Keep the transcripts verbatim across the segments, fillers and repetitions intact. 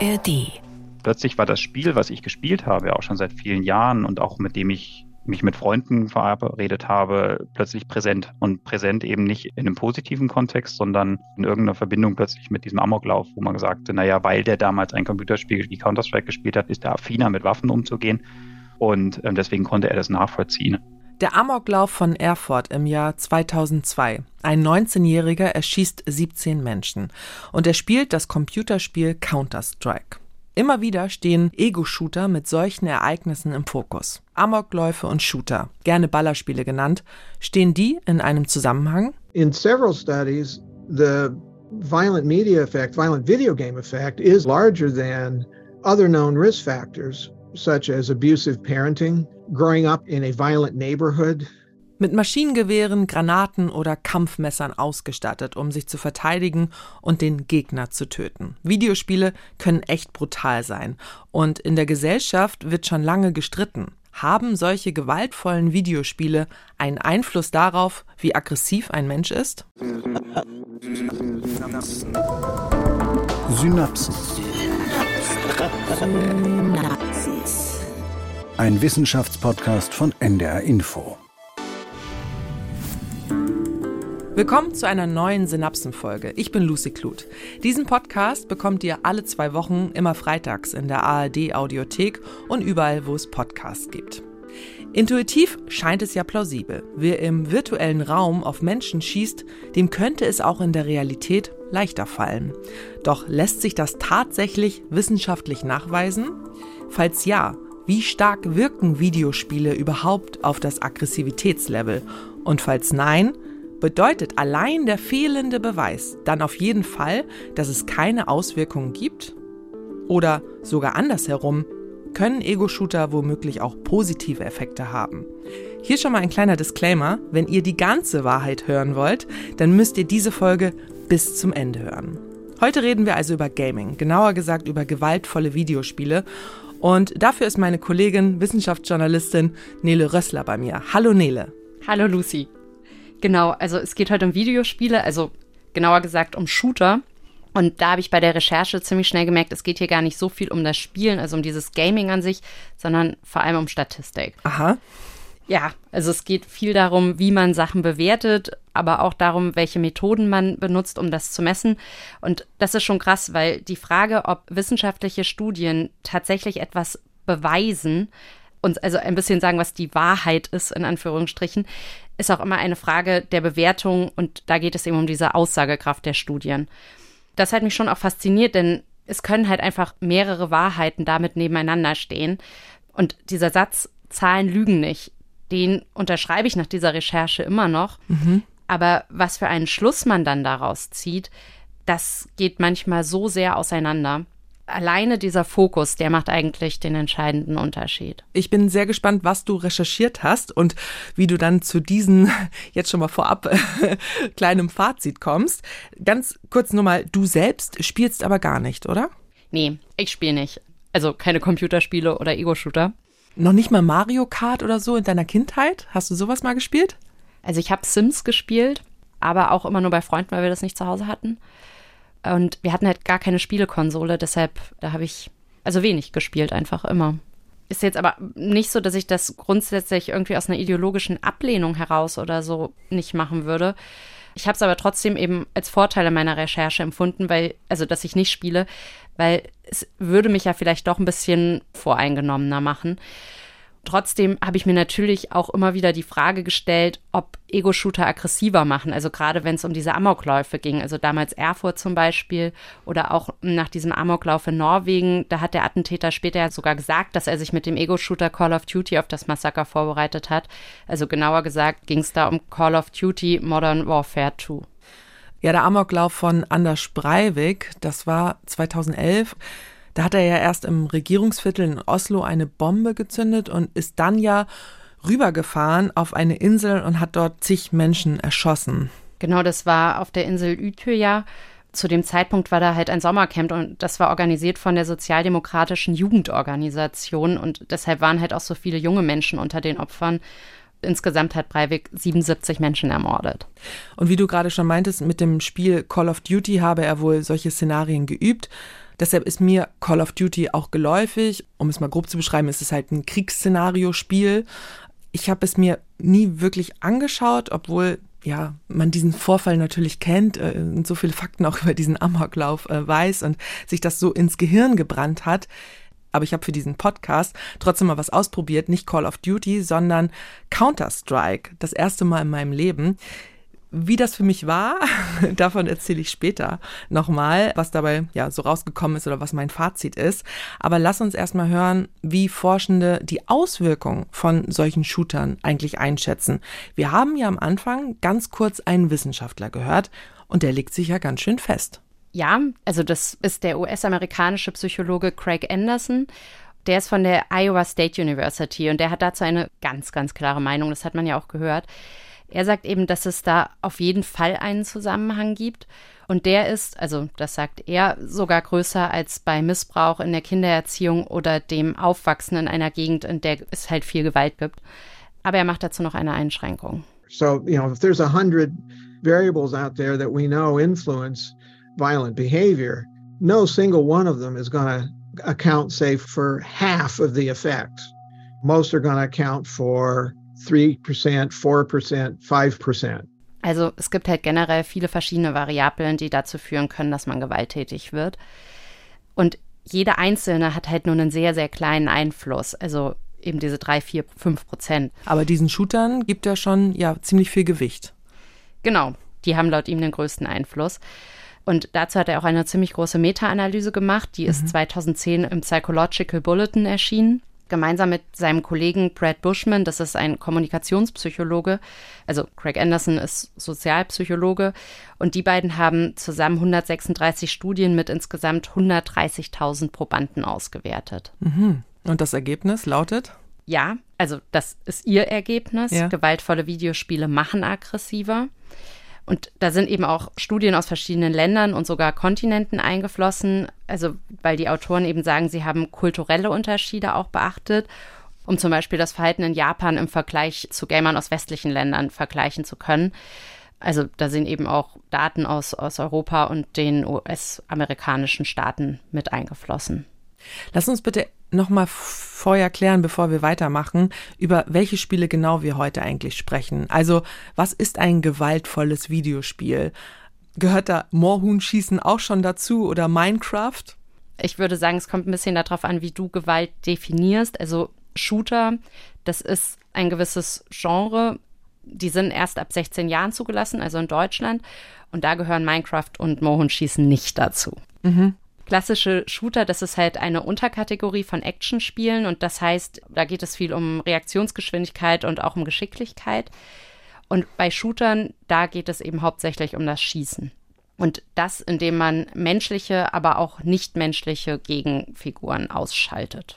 R D. Plötzlich war das Spiel, was ich gespielt habe, auch schon seit vielen Jahren und auch mit dem ich mich mit Freunden verabredet habe, plötzlich präsent. Und präsent eben nicht in einem positiven Kontext, sondern in irgendeiner Verbindung plötzlich mit diesem Amoklauf, wo man sagte, naja, weil der damals ein Computerspiel wie Counter-Strike gespielt hat, ist er affiner mit Waffen umzugehen. Und ähm, deswegen konnte er das nachvollziehen. Der Amoklauf von Erfurt im Jahr zweitausendzwei. Ein neunzehnjähriger erschießt siebzehn Menschen. Und er spielt das Computerspiel Counter-Strike. Immer wieder stehen Ego-Shooter mit solchen Ereignissen im Fokus. Amokläufe und Shooter, gerne Ballerspiele genannt, stehen die in einem Zusammenhang? In several studies, the violent media effect, violent video game effect is larger than other known risk factors, such as abusive parenting, growing up in a violent neighborhood. Mit Maschinengewehren, Granaten oder Kampfmessern ausgestattet, um sich zu verteidigen und den Gegner zu töten. Videospiele können echt brutal sein. Und in der Gesellschaft wird schon lange gestritten. Haben solche gewaltvollen Videospiele einen Einfluss darauf, wie aggressiv ein Mensch ist? Synapsen. Ein Wissenschaftspodcast von N D R Info. Willkommen zu einer neuen Synapsen-Folge. Ich bin Lucy Kluth. Diesen Podcast bekommt ihr alle zwei Wochen, immer freitags in der A R D-Audiothek und überall, wo es Podcasts gibt. Intuitiv scheint es ja plausibel. Wer im virtuellen Raum auf Menschen schießt, dem könnte es auch in der Realität leichter fallen. Doch lässt sich das tatsächlich wissenschaftlich nachweisen? Falls ja, wie stark wirken Videospiele überhaupt auf das Aggressivitätslevel? Und falls nein, bedeutet allein der fehlende Beweis dann auf jeden Fall, dass es keine Auswirkungen gibt? Oder sogar andersherum, können Ego-Shooter womöglich auch positive Effekte haben? Hier schon mal ein kleiner Disclaimer: Wenn ihr die ganze Wahrheit hören wollt, dann müsst ihr diese Folge bis zum Ende hören. Heute reden wir also über Gaming, genauer gesagt über gewaltvolle Videospiele. Und dafür ist meine Kollegin, Wissenschaftsjournalistin Nele Rössler bei mir. Hallo Nele. Hallo Lucy. Genau, also es geht heute um Videospiele, also genauer gesagt um Shooter. Und da habe ich bei der Recherche ziemlich schnell gemerkt, es geht hier gar nicht so viel um das Spielen, also um dieses Gaming an sich, sondern vor allem um Statistik. Aha. Ja, also es geht viel darum, wie man Sachen bewertet, aber auch darum, welche Methoden man benutzt, um das zu messen. Und das ist schon krass, weil die Frage, ob wissenschaftliche Studien tatsächlich etwas beweisen, uns also ein bisschen sagen, was die Wahrheit ist, in Anführungsstrichen, ist auch immer eine Frage der Bewertung, und da geht es eben um diese Aussagekraft der Studien. Das hat mich schon auch fasziniert, denn es können halt einfach mehrere Wahrheiten damit nebeneinander stehen. Und dieser Satz, Zahlen lügen nicht, den unterschreibe ich nach dieser Recherche immer noch. Mhm. Aber was für einen Schluss man dann daraus zieht, das geht manchmal so sehr auseinander. Alleine dieser Fokus, der macht eigentlich den entscheidenden Unterschied. Ich bin sehr gespannt, was du recherchiert hast und wie du dann zu diesem, jetzt schon mal vorab, kleinem Fazit kommst. Ganz kurz nur mal, du selbst spielst aber gar nicht, oder? Nee, ich spiele nicht. Also keine Computerspiele oder Ego-Shooter. Noch nicht mal Mario Kart oder so in deiner Kindheit? Hast du sowas mal gespielt? Also ich habe Sims gespielt, aber auch immer nur bei Freunden, weil wir das nicht zu Hause hatten. Und wir hatten halt gar keine Spielekonsole, deshalb, da habe ich also wenig gespielt, einfach immer. Ist jetzt aber nicht so, dass ich das grundsätzlich irgendwie aus einer ideologischen Ablehnung heraus oder so nicht machen würde. Ich habe es aber trotzdem eben als Vorteil in meiner Recherche empfunden, weil, also dass ich nicht spiele, weil es würde mich ja vielleicht doch ein bisschen voreingenommener machen. Trotzdem habe ich mir natürlich auch immer wieder die Frage gestellt, ob Ego-Shooter aggressiver machen, also gerade wenn es um diese Amokläufe ging, also damals Erfurt zum Beispiel oder auch nach diesem Amoklauf in Norwegen, da hat der Attentäter später ja sogar gesagt, dass er sich mit dem Ego-Shooter Call of Duty auf das Massaker vorbereitet hat. Also genauer gesagt ging es da um Call of Duty Modern Warfare zwei. Ja, der Amoklauf von Anders Breivik, das war zweitausendelf. Da hat er ja erst im Regierungsviertel in Oslo eine Bombe gezündet und ist dann ja rübergefahren auf eine Insel und hat dort zig Menschen erschossen. Genau, das war auf der Insel Utøya. Zu dem Zeitpunkt war da halt ein Sommercamp und das war organisiert von der sozialdemokratischen Jugendorganisation und deshalb waren halt auch so viele junge Menschen unter den Opfern. Insgesamt hat Breivik siebenundsiebzig Menschen ermordet. Und wie du gerade schon meintest, mit dem Spiel Call of Duty habe er wohl solche Szenarien geübt. Deshalb ist mir Call of Duty auch geläufig. Um es mal grob zu beschreiben, ist es halt ein Kriegsszenario-Spiel. Ich habe es mir nie wirklich angeschaut, obwohl ja, man diesen Vorfall natürlich kennt äh, und so viele Fakten auch über diesen Amoklauf äh, weiß und sich das so ins Gehirn gebrannt hat. Aber ich habe für diesen Podcast trotzdem mal was ausprobiert, nicht Call of Duty, sondern Counter-Strike, das erste Mal in meinem Leben. Wie das für mich war, davon erzähle ich später nochmal, was dabei ja so rausgekommen ist oder was mein Fazit ist. Aber lass uns erstmal hören, wie Forschende die Auswirkungen von solchen Shootern eigentlich einschätzen. Wir haben ja am Anfang ganz kurz einen Wissenschaftler gehört und der legt sich ja ganz schön fest. Ja, also das ist der U S-amerikanische Psychologe Craig Anderson. Der ist von der Iowa State University und der hat dazu eine ganz, ganz klare Meinung. Das hat man ja auch gehört. Er sagt eben, dass es da auf jeden Fall einen Zusammenhang gibt. Und der ist, also das sagt er, sogar größer als bei Missbrauch in der Kindererziehung oder dem Aufwachsen in einer Gegend, in der es halt viel Gewalt gibt. Aber er macht dazu noch eine Einschränkung. So, you know, if there's a hundred variables out there that we know influence violent behavior, no single one of them is going to account, say, for half of the effects. Most are going to account for three percent, four percent, five percent. Also es gibt halt generell viele verschiedene Variablen, die dazu führen können, dass man gewalttätig wird. Und jede einzelne hat halt nur einen sehr, sehr kleinen Einfluss. Also eben diese drei, vier, fünf Prozent. Aber diesen Shootern gibt er schon ja ziemlich viel Gewicht. Genau, die haben laut ihm den größten Einfluss. Und dazu hat er auch eine ziemlich große Meta-Analyse gemacht. Die ist mhm. zweitausendzehn im Psychological Bulletin erschienen. Gemeinsam mit seinem Kollegen Brad Bushman, das ist ein Kommunikationspsychologe, also Craig Anderson ist Sozialpsychologe, und die beiden haben zusammen hundertsechsunddreißig Studien mit insgesamt hundertdreißigtausend Probanden ausgewertet. Mhm. Und das Ergebnis lautet? Ja, also das ist ihr Ergebnis. Ja. Gewaltvolle Videospiele machen aggressiver. Und da sind eben auch Studien aus verschiedenen Ländern und sogar Kontinenten eingeflossen, also weil die Autoren eben sagen, sie haben kulturelle Unterschiede auch beachtet, um zum Beispiel das Verhalten in Japan im Vergleich zu Gamern aus westlichen Ländern vergleichen zu können. Also da sind eben auch Daten aus, aus Europa und den U S-amerikanischen Staaten mit eingeflossen. Lass uns bitte nochmal vorher klären, bevor wir weitermachen, über welche Spiele genau wir heute eigentlich sprechen. Also, was ist ein gewaltvolles Videospiel? Gehört da Moorhuhnschießen auch schon dazu oder Minecraft? Ich würde sagen, es kommt ein bisschen darauf an, wie du Gewalt definierst. Also Shooter, das ist ein gewisses Genre. Die sind erst ab sechzehn Jahren zugelassen, also in Deutschland. Und da gehören Minecraft und Moorhuhnschießen nicht dazu. Mhm. Klassische Shooter, das ist halt eine Unterkategorie von Actionspielen und das heißt, da geht es viel um Reaktionsgeschwindigkeit und auch um Geschicklichkeit. Und bei Shootern, da geht es eben hauptsächlich um das Schießen. Und das, indem man menschliche, aber auch nichtmenschliche Gegenfiguren ausschaltet.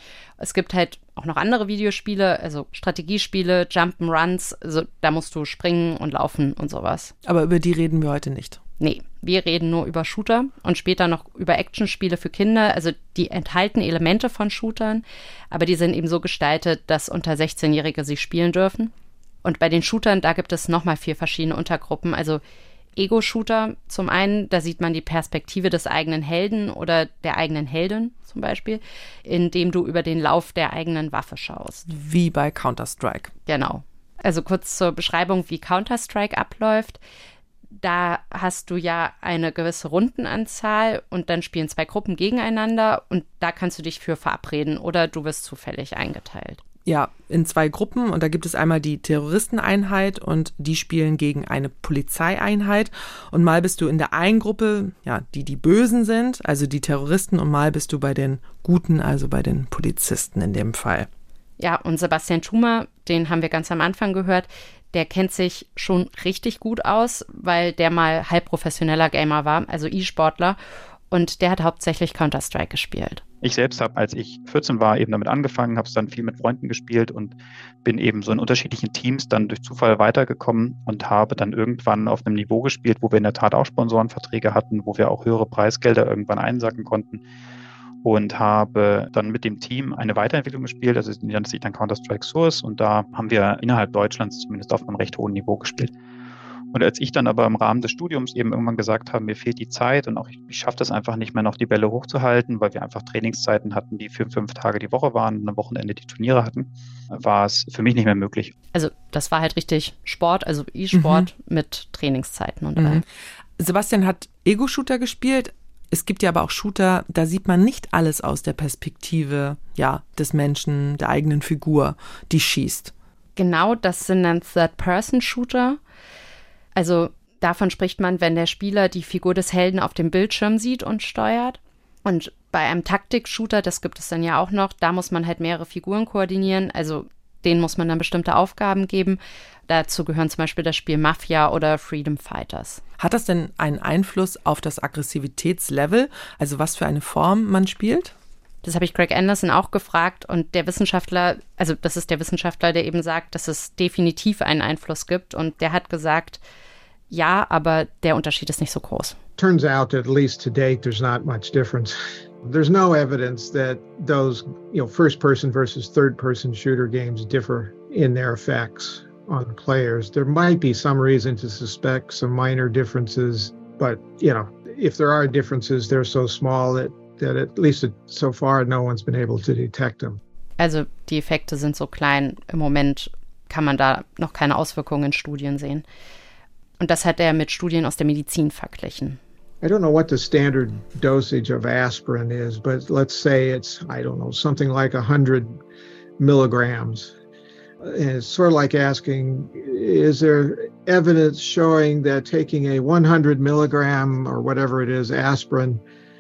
Es gibt halt auch noch andere Videospiele, also Strategiespiele, Jump'n'Runs, also da musst du springen und laufen und sowas. Aber über die reden wir heute nicht. Nee, wir reden nur über Shooter und später noch über Actionspiele für Kinder. Also die enthalten Elemente von Shootern, aber die sind eben so gestaltet, dass unter sechzehnjährige sie spielen dürfen. Und bei den Shootern, da gibt es nochmal vier verschiedene Untergruppen. Also Ego-Shooter zum einen, da sieht man die Perspektive des eigenen Helden oder der eigenen Heldin zum Beispiel, indem du über den Lauf der eigenen Waffe schaust. Wie bei Counter-Strike. Genau. Also kurz zur Beschreibung, wie Counter-Strike abläuft. Da hast du ja eine gewisse Rundenanzahl und dann spielen zwei Gruppen gegeneinander und da kannst du dich für verabreden oder du wirst zufällig eingeteilt. Ja, in zwei Gruppen und da gibt es einmal die Terroristeneinheit und die spielen gegen eine Polizeieinheit und mal bist du in der einen Gruppe, ja, die die Bösen sind, also die Terroristen, und mal bist du bei den Guten, also bei den Polizisten in dem Fall. Ja, und Sebastian Thumer, den haben wir ganz am Anfang gehört, der kennt sich schon richtig gut aus, weil der mal halbprofessioneller Gamer war, also E-Sportler, und der hat hauptsächlich Counter-Strike gespielt. Ich selbst habe, als ich vierzehn war, eben damit angefangen, habe es dann viel mit Freunden gespielt und bin eben so in unterschiedlichen Teams dann durch Zufall weitergekommen und habe dann irgendwann auf einem Niveau gespielt, wo wir in der Tat auch Sponsorenverträge hatten, wo wir auch höhere Preisgelder irgendwann einsacken konnten. Und habe dann mit dem Team eine Weiterentwicklung gespielt, also die nennt sich dann Counter-Strike Source und da haben wir innerhalb Deutschlands zumindest auf einem recht hohen Niveau gespielt. Und als ich dann aber im Rahmen des Studiums eben irgendwann gesagt habe, mir fehlt die Zeit und auch ich, ich schaffe das einfach nicht mehr, noch die Bälle hochzuhalten, weil wir einfach Trainingszeiten hatten, die für fünf Tage die Woche waren und am Wochenende die Turniere hatten, war es für mich nicht mehr möglich. Also das war halt richtig Sport, also E-Sport mhm. mit Trainingszeiten und allem. Mhm. Sebastian hat Ego-Shooter gespielt. Es gibt ja aber auch Shooter, da sieht man nicht alles aus der Perspektive ja, des Menschen, der eigenen Figur, die schießt. Genau, das sind dann Third-Person-Shooter. Also davon spricht man, wenn der Spieler die Figur des Helden auf dem Bildschirm sieht und steuert. Und bei einem Taktik-Shooter, das gibt es dann ja auch noch, da muss man halt mehrere Figuren koordinieren. Also denen muss man dann bestimmte Aufgaben geben. Dazu gehören zum Beispiel das Spiel Mafia oder Freedom Fighters. Hat das denn einen Einfluss auf das Aggressivitätslevel? Also was für eine Form man spielt? Das habe ich Greg Anderson auch gefragt und der Wissenschaftler, also das ist der Wissenschaftler, der eben sagt, dass es definitiv einen Einfluss gibt und der hat gesagt, ja, aber der Unterschied ist nicht so groß. Turns out, at least to date, there's not much difference. There's no evidence that those, you know, first-person versus third-person shooter games differ in their effects on players. There might be some reason to suspect some minor differences, but, you know, if there are differences, they're so small that that at least so far no one's been able to detect them. Also die Effekte sind so klein, im Moment kann man da noch keine Auswirkungen in Studien sehen. Und das hat er mit Studien aus der Medizin verglichen. I don't know what the standard dosage of aspirin is, but let's say it's, I don't know, something like one hundred milligrams. And it's sort of like asking, is there evidence showing that taking a one hundred milligram or whatever it is aspirin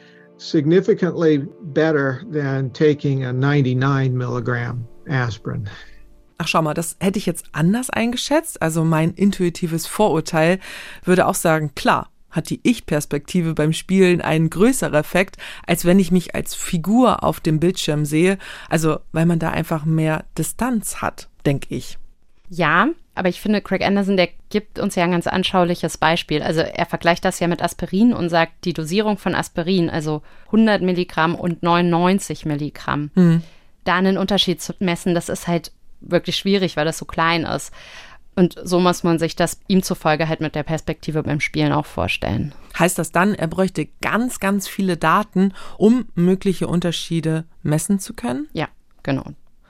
significantly better than taking a ninety-nine milligram aspirin? Ach, schau mal, das hätte ich jetzt anders eingeschätzt. Also mein intuitives Vorurteil würde auch sagen, klar, hat die Ich-Perspektive beim Spielen einen größeren Effekt, als wenn ich mich als Figur auf dem Bildschirm sehe. Also, weil man da einfach mehr Distanz hat, denke ich. Ja, aber ich finde, Greg Anderson, der gibt uns ja ein ganz anschauliches Beispiel. Also er vergleicht das ja mit Aspirin und sagt, die Dosierung von Aspirin, also hundert Milligramm und neunundneunzig Milligramm, mhm. da einen Unterschied zu messen, das ist halt wirklich schwierig, weil das so klein ist. Und so muss man sich das ihm zufolge halt mit der Perspektive beim Spielen auch vorstellen. Heißt das dann, er bräuchte ganz, ganz viele Daten, um mögliche Unterschiede messen zu können? Ja, genau.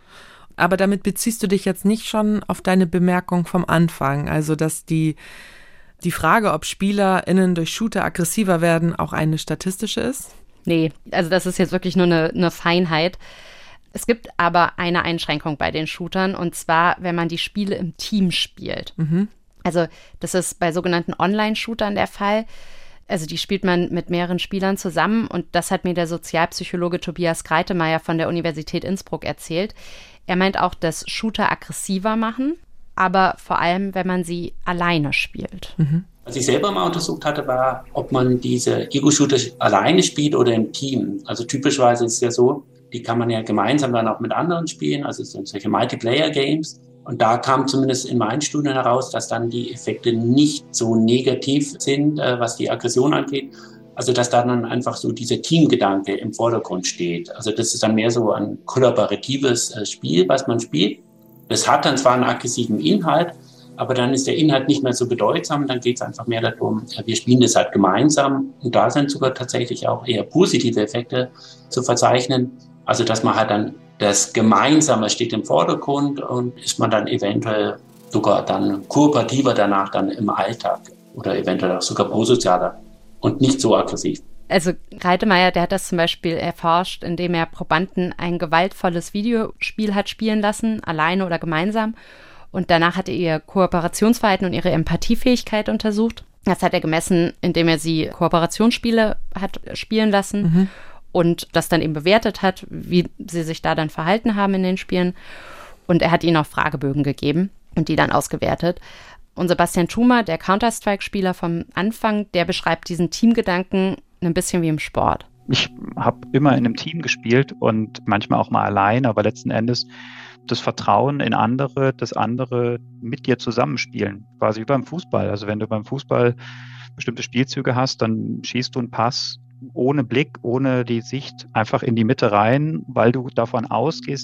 Aber damit beziehst du dich jetzt nicht schon auf deine Bemerkung vom Anfang, also dass die, die Frage, ob SpielerInnen durch Shooter aggressiver werden, auch eine statistische ist? Nee, also das ist jetzt wirklich nur eine, eine Feinheit. Es gibt aber eine Einschränkung bei den Shootern, und zwar, wenn man die Spiele im Team spielt. Mhm. Also das ist bei sogenannten Online-Shootern der Fall. Also die spielt man mit mehreren Spielern zusammen, und das hat mir der Sozialpsychologe Tobias Greitemeyer von der Universität Innsbruck erzählt. Er meint auch, dass Shooter aggressiver machen, aber vor allem, wenn man sie alleine spielt. Mhm. Was ich selber mal untersucht hatte, war, ob man diese Ego-Shooter alleine spielt oder im Team. Also typischerweise ist es ja so, die kann man ja gemeinsam dann auch mit anderen spielen, also es sind solche Multiplayer-Games. Und da kam zumindest in meinen Studien heraus, dass dann die Effekte nicht so negativ sind, äh, was die Aggression angeht. Also dass da dann einfach so dieser Teamgedanke im Vordergrund steht. Also das ist dann mehr so ein kollaboratives äh, Spiel, was man spielt. Das hat dann zwar einen aggressiven Inhalt, aber dann ist der Inhalt nicht mehr so bedeutsam. Dann geht es einfach mehr darum, äh, wir spielen das halt gemeinsam. Und da sind sogar tatsächlich auch eher positive Effekte zu verzeichnen. Also dass man halt dann das Gemeinsame steht im Vordergrund, und ist man dann eventuell sogar dann kooperativer danach dann im Alltag oder eventuell auch sogar prosozialer und nicht so aggressiv. Also Greitemeyer, der hat das zum Beispiel erforscht, indem er Probanden ein gewaltvolles Videospiel hat spielen lassen, alleine oder gemeinsam. Und danach hat er ihr Kooperationsverhalten und ihre Empathiefähigkeit untersucht. Das hat er gemessen, indem er sie Kooperationsspiele hat spielen lassen. Mhm. Und das dann eben bewertet hat, wie sie sich da dann verhalten haben in den Spielen. Und er hat ihnen auch Fragebögen gegeben und die dann ausgewertet. Und Sebastian Schumer, der Counter-Strike-Spieler vom Anfang, der beschreibt diesen Teamgedanken ein bisschen wie im Sport. Ich habe immer in einem Team gespielt und manchmal auch mal allein, aber letzten Endes das Vertrauen in andere, dass andere mit dir zusammenspielen, quasi wie beim Fußball. Also wenn du beim Fußball bestimmte Spielzüge hast, dann schießt du einen Pass ohne Blick, ohne die Sicht einfach in die Mitte rein, weil du davon ausgehst, dass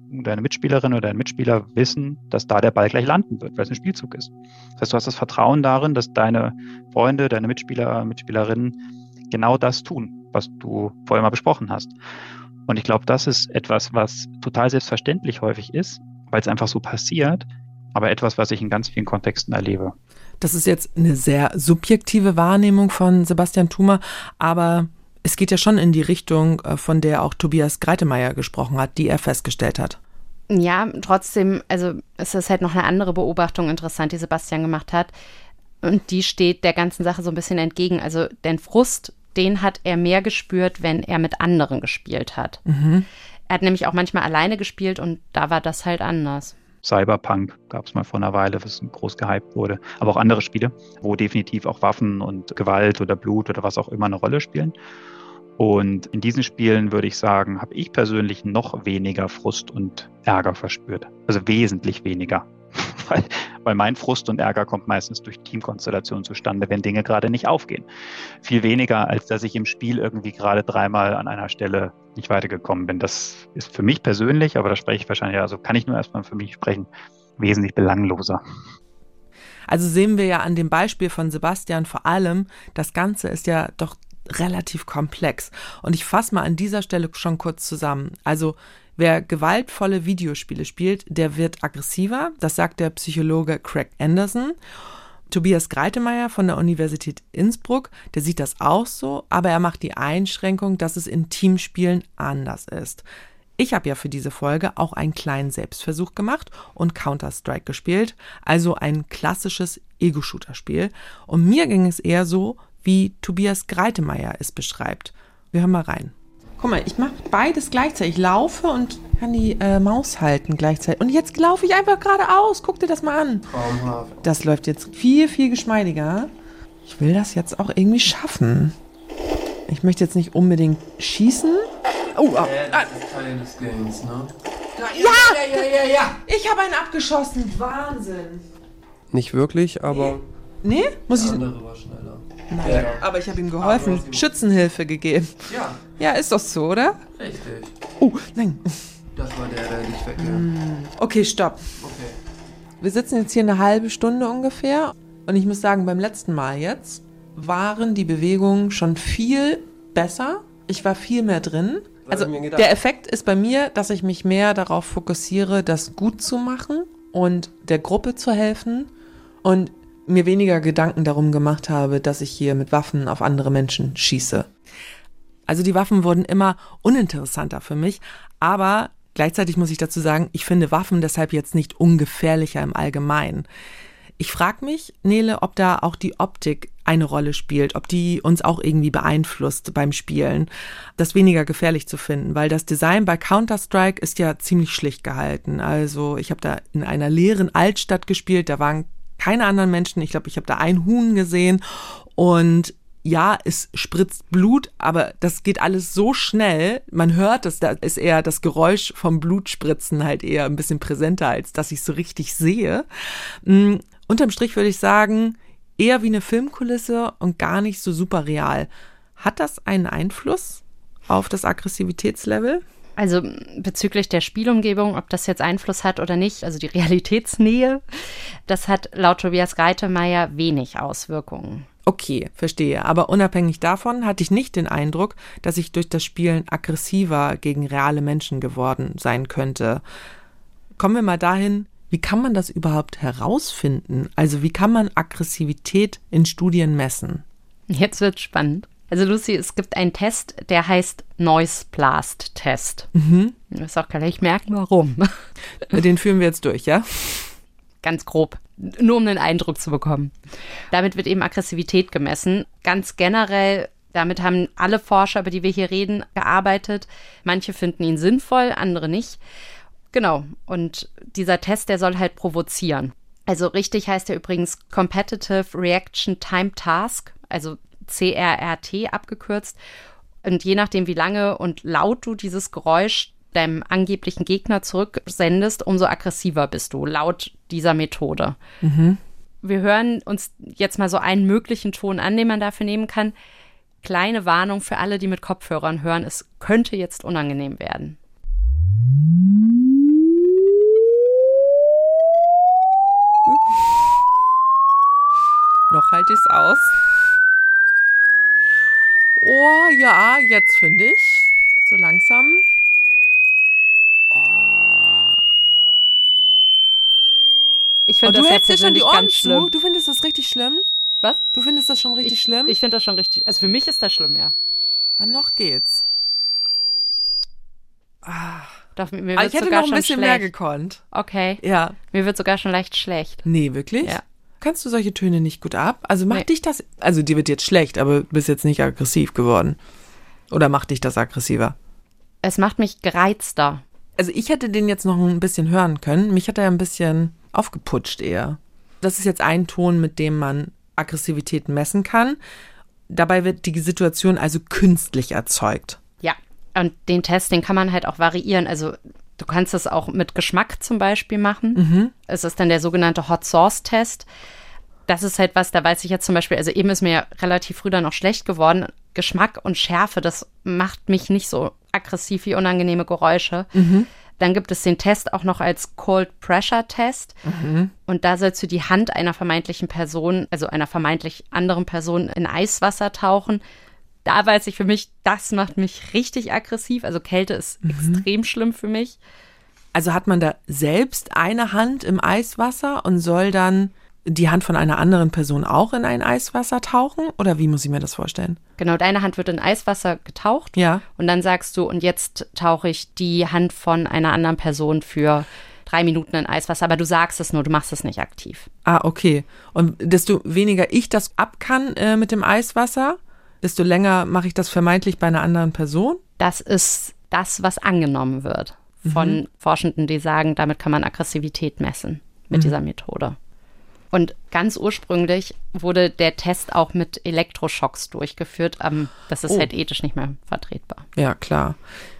deine Mitspielerin oder dein Mitspieler wissen, dass da der Ball gleich landen wird, weil es ein Spielzug ist. Das heißt, du hast das Vertrauen darin, dass deine Freunde, deine Mitspieler, Mitspielerinnen genau das tun, was du vorher mal besprochen hast. Und ich glaube, das ist etwas, was total selbstverständlich häufig ist, weil es einfach so passiert, aber etwas, was ich in ganz vielen Kontexten erlebe. Das ist jetzt eine sehr subjektive Wahrnehmung von Sebastian Thumer, aber es geht ja schon in die Richtung, von der auch Tobias Greitemeyer gesprochen hat, die er festgestellt hat. Ja, trotzdem, also es ist halt noch eine andere Beobachtung interessant, die Sebastian gemacht hat. Und die steht der ganzen Sache so ein bisschen entgegen. Also den Frust, den hat er mehr gespürt, wenn er mit anderen gespielt hat. Mhm. Er hat nämlich auch manchmal alleine gespielt und da war das halt anders. Cyberpunk gab es mal vor einer Weile, was groß gehypt wurde. Aber auch andere Spiele, wo definitiv auch Waffen und Gewalt oder Blut oder was auch immer eine Rolle spielen. Und in diesen Spielen würde ich sagen, habe ich persönlich noch weniger Frust und Ärger verspürt. Also wesentlich weniger. weil, weil mein Frust und Ärger kommt meistens durch Teamkonstellationen zustande, wenn Dinge gerade nicht aufgehen. Viel weniger, als dass ich im Spiel irgendwie gerade dreimal an einer Stelle nicht weitergekommen bin. Das ist für mich persönlich, aber da spreche ich wahrscheinlich, also kann ich nur erstmal für mich sprechen, wesentlich belangloser. Also sehen wir ja an dem Beispiel von Sebastian vor allem, das Ganze ist ja doch relativ komplex. Und ich fasse mal an dieser Stelle schon kurz zusammen. Also wer gewaltvolle Videospiele spielt, der wird aggressiver. Das sagt der Psychologe Craig Anderson. Tobias Greitemeyer von der Universität Innsbruck, der sieht das auch so, aber er macht die Einschränkung, dass es in Teamspielen anders ist. Ich habe ja für diese Folge auch einen kleinen Selbstversuch gemacht und Counter-Strike gespielt, also ein klassisches Ego-Shooter-Spiel. Und mir ging es eher so, wie Tobias Greitemeyer es beschreibt. Wir hören mal rein. Guck mal, ich mache beides gleichzeitig. Ich laufe und kann die äh, Maus halten gleichzeitig. Und jetzt laufe ich einfach geradeaus. Guck dir das mal an. Traumhaft. Das läuft jetzt viel, viel geschmeidiger. Ich will das jetzt auch irgendwie schaffen. Ich möchte jetzt nicht unbedingt schießen. Oh, oh. Ja, das ist Teil des Games, ne? Ja, ja, ja, ja, ja. Ich habe einen abgeschossen. Wahnsinn. Nicht wirklich, aber... Nee? Muss ich... Der andere war schneller. Nein, ja. aber ich habe ihm geholfen, Schützenhilfe gegeben. Ja. Ja, ist doch so, oder? Richtig. Oh, nein. Das war der, der dich wegging. Okay, stopp. Okay. Wir sitzen jetzt hier eine halbe Stunde ungefähr und ich muss sagen, beim letzten Mal jetzt waren die Bewegungen schon viel besser. Ich war viel mehr drin. Also der Effekt ist bei mir, dass ich mich mehr darauf fokussiere, das gut zu machen und der Gruppe zu helfen und mir weniger Gedanken darum gemacht habe, dass ich hier mit Waffen auf andere Menschen schieße. Also die Waffen wurden immer uninteressanter für mich, aber gleichzeitig muss ich dazu sagen, ich finde Waffen deshalb jetzt nicht ungefährlicher im Allgemeinen. Ich frage mich, Nele, ob da auch die Optik eine Rolle spielt, ob die uns auch irgendwie beeinflusst beim Spielen, das weniger gefährlich zu finden, weil das Design bei Counter-Strike ist ja ziemlich schlicht gehalten. Also ich habe da in einer leeren Altstadt gespielt, da waren keine anderen Menschen. Ich glaube, ich habe da ein Huhn gesehen und ja, es spritzt Blut, aber das geht alles so schnell. Man hört es, da ist eher das Geräusch vom Blutspritzen halt eher ein bisschen präsenter, als dass ich es so richtig sehe. Mhm. Unterm Strich würde ich sagen, eher wie eine Filmkulisse und gar nicht so super real. Hat das einen Einfluss auf das Aggressivitätslevel? Also bezüglich der Spielumgebung, ob das jetzt Einfluss hat oder nicht, also die Realitätsnähe, das hat laut Tobias Greitemeyer wenig Auswirkungen. Okay, verstehe. Aber unabhängig davon hatte ich nicht den Eindruck, dass ich durch das Spielen aggressiver gegen reale Menschen geworden sein könnte. Kommen wir mal dahin, wie kann man das überhaupt herausfinden? Also wie kann man Aggressivität in Studien messen? Jetzt wird's spannend. Also Lucy, es gibt einen Test, der heißt Noise Blast Test. Mhm. Du wirst auch gleich merken, warum. Den führen wir jetzt durch, ja? Ganz grob, nur um einen Eindruck zu bekommen. Damit wird eben Aggressivität gemessen. Ganz generell, damit haben alle Forscher, über die wir hier reden, gearbeitet. Manche finden ihn sinnvoll, andere nicht. Genau, und dieser Test, der soll halt provozieren. Also richtig heißt er übrigens Competitive Reaction Time Task, also C R R T abgekürzt. Und je nachdem, wie lange und laut du dieses Geräusch deinem angeblichen Gegner zurücksendest, umso aggressiver bist du, laut dieser Methode. Mhm. Wir hören uns jetzt mal so einen möglichen Ton an, den man dafür nehmen kann. Kleine Warnung für alle, die mit Kopfhörern hören, es könnte jetzt unangenehm werden. Noch halte ich es aus. Oh ja, jetzt finde ich. So langsam. Oh. Ich Oh, finde du das ja hältst dir schon die persönlich Ohren ganz zu? schlimm. Du findest das richtig schlimm? Was? Du findest das schon richtig ich, schlimm? Ich finde das schon richtig. Also für mich ist das schlimm, ja. Ah, noch geht's. Ah. Doch, mir Aber wird ich hätte sogar noch ein schon bisschen schlecht. mehr gekonnt. Okay. Ja. Mir wird sogar schon leicht schlecht. Nee, wirklich? Ja. Kannst du solche Töne nicht gut ab? Also macht Nee. dich das, also dir wird jetzt schlecht, aber du bist jetzt nicht aggressiv geworden. Oder macht dich das aggressiver? Es macht mich gereizter. Also ich hätte den jetzt noch ein bisschen hören können. Mich hat er ein bisschen aufgeputscht eher. Das ist jetzt ein Ton, mit dem man Aggressivität messen kann. Dabei wird die Situation also künstlich erzeugt. Ja. Und den Test, den kann man halt auch variieren. Also du kannst das auch mit Geschmack zum Beispiel machen. Mhm. Es ist dann der sogenannte Hot Sauce Test. Das ist halt was, da weiß ich jetzt zum Beispiel, also eben ist mir ja relativ früh dann noch schlecht geworden. Geschmack und Schärfe, das macht mich nicht so aggressiv wie unangenehme Geräusche. Mhm. Dann gibt es den Test auch noch als Cold Pressure Test. Mhm. Und da sollst du die Hand einer vermeintlichen Person, also einer vermeintlich anderen Person, in Eiswasser tauchen. Da weiß ich für mich, das macht mich richtig aggressiv. Also Kälte ist Mhm. extrem schlimm für mich. Also hat man da selbst eine Hand im Eiswasser und soll dann die Hand von einer anderen Person auch in ein Eiswasser tauchen? Oder wie muss ich mir das vorstellen? Genau, deine Hand wird in Eiswasser getaucht. Ja. Und dann sagst du, und jetzt tauche ich die Hand von einer anderen Person für drei Minuten in Eiswasser. Aber du sagst es nur, du machst es nicht aktiv. Ah, okay. Und desto weniger ich das ab kann äh, mit dem Eiswasser, desto länger mache ich das vermeintlich bei einer anderen Person? Das ist das, was angenommen wird von Mhm. Forschenden, die sagen, damit kann man Aggressivität messen mit Mhm. dieser Methode. Und ganz ursprünglich wurde der Test auch mit Elektroschocks durchgeführt. Ähm, das ist Oh. halt ethisch nicht mehr vertretbar. Ja, klar.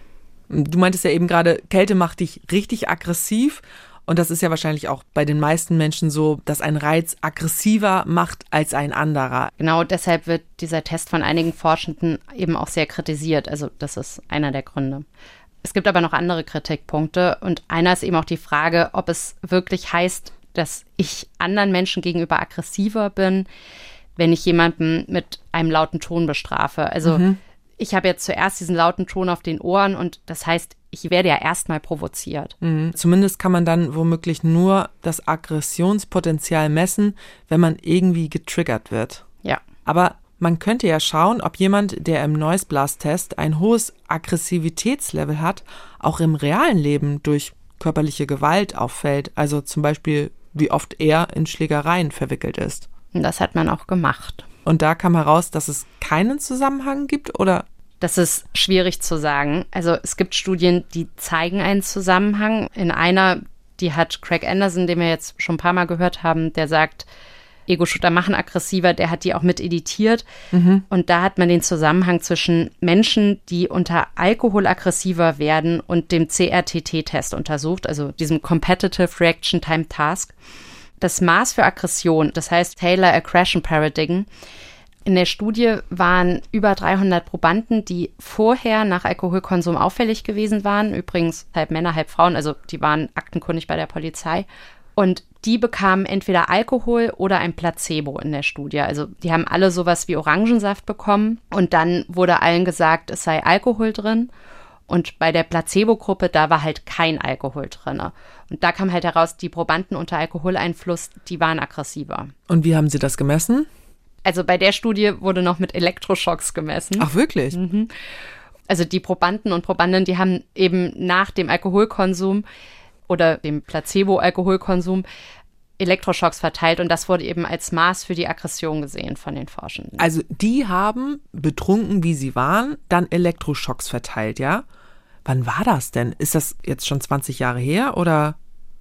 Du meintest ja eben gerade, Kälte macht dich richtig aggressiv. Und das ist ja wahrscheinlich auch bei den meisten Menschen so, dass ein Reiz aggressiver macht als ein anderer. Genau deshalb wird dieser Test von einigen Forschenden eben auch sehr kritisiert. Also das ist einer der Gründe. Es gibt aber noch andere Kritikpunkte. Und einer ist eben auch die Frage, ob es wirklich heißt, dass ich anderen Menschen gegenüber aggressiver bin, wenn ich jemanden mit einem lauten Ton bestrafe. Also Mhm. ich habe jetzt zuerst diesen lauten Ton auf den Ohren und das heißt, ich werde ja erstmal provoziert. Mhm. Zumindest kann man dann womöglich nur das Aggressionspotenzial messen, wenn man irgendwie getriggert wird. Ja. Aber man könnte ja schauen, ob jemand, der im Noise Blast Test ein hohes Aggressivitätslevel hat, auch im realen Leben durch körperliche Gewalt auffällt. Also zum Beispiel, wie oft er in Schlägereien verwickelt ist. Und das hat man auch gemacht. Und da kam heraus, dass es keinen Zusammenhang gibt, oder? Das ist schwierig zu sagen. Also es gibt Studien, die zeigen einen Zusammenhang. In einer, die hat Craig Anderson, den wir jetzt schon ein paar Mal gehört haben, der sagt, Ego-Shooter machen aggressiver, der hat die auch mit editiert. Mhm. Und da hat man den Zusammenhang zwischen Menschen, die unter Alkohol aggressiver werden und dem C R T T-Test untersucht, also diesem Competitive Reaction Time Task. Das Maß für Aggression, das heißt Taylor Aggression Paradigm. In der Studie waren über dreihundert Probanden, die vorher nach Alkoholkonsum auffällig gewesen waren. Übrigens halb Männer, halb Frauen, also die waren aktenkundig bei der Polizei. Und die bekamen entweder Alkohol oder ein Placebo in der Studie. Also die haben alle sowas wie Orangensaft bekommen. Und dann wurde allen gesagt, es sei Alkohol drin. Und bei der Placebo-Gruppe, da war halt kein Alkohol drin. Und da kam halt heraus, die Probanden unter Alkoholeinfluss, die waren aggressiver. Und wie haben Sie das gemessen? Also bei der Studie wurde noch mit Elektroschocks gemessen. Ach, wirklich? Mhm. Also die Probanden und Probandinnen, die haben eben nach dem Alkoholkonsum oder dem Placebo-Alkoholkonsum Elektroschocks verteilt und das wurde eben als Maß für die Aggression gesehen von den Forschenden. Also die haben, betrunken wie sie waren, dann Elektroschocks verteilt, ja? Wann war das denn? Ist das jetzt schon zwanzig Jahre her oder?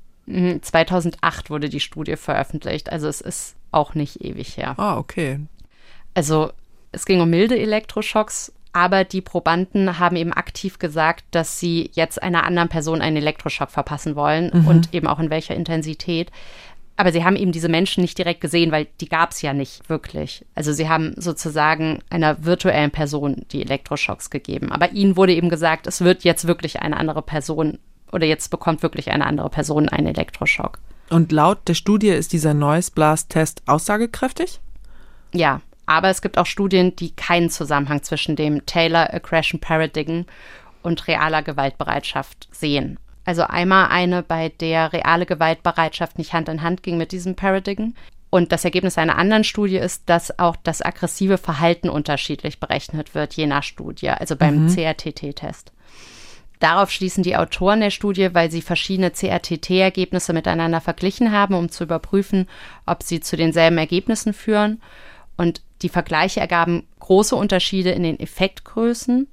zweitausendacht wurde die Studie veröffentlicht, also es ist auch nicht ewig her. Ah, okay. Also es ging um milde Elektroschocks, aber die Probanden haben eben aktiv gesagt, dass sie jetzt einer anderen Person einen Elektroschock verpassen wollen Mhm. und eben auch in welcher Intensität. Aber sie haben eben diese Menschen nicht direkt gesehen, weil die gab es ja nicht wirklich. Also sie haben sozusagen einer virtuellen Person die Elektroschocks gegeben. Aber ihnen wurde eben gesagt, es wird jetzt wirklich eine andere Person oder jetzt bekommt wirklich eine andere Person einen Elektroschock. Und laut der Studie ist dieser Noise Blast Test aussagekräftig? Ja, aber es gibt auch Studien, die keinen Zusammenhang zwischen dem Taylor Aggression Paradigm und realer Gewaltbereitschaft sehen. Also einmal eine, bei der reale Gewaltbereitschaft nicht Hand in Hand ging mit diesem Paradigm. Und das Ergebnis einer anderen Studie ist, dass auch das aggressive Verhalten unterschiedlich berechnet wird, je nach Studie, also beim Mhm. C R T T-Test. Darauf schließen die Autoren der Studie, weil sie verschiedene C R T T-Ergebnisse miteinander verglichen haben, um zu überprüfen, ob sie zu denselben Ergebnissen führen. Und die Vergleiche ergaben große Unterschiede in den Effektgrößen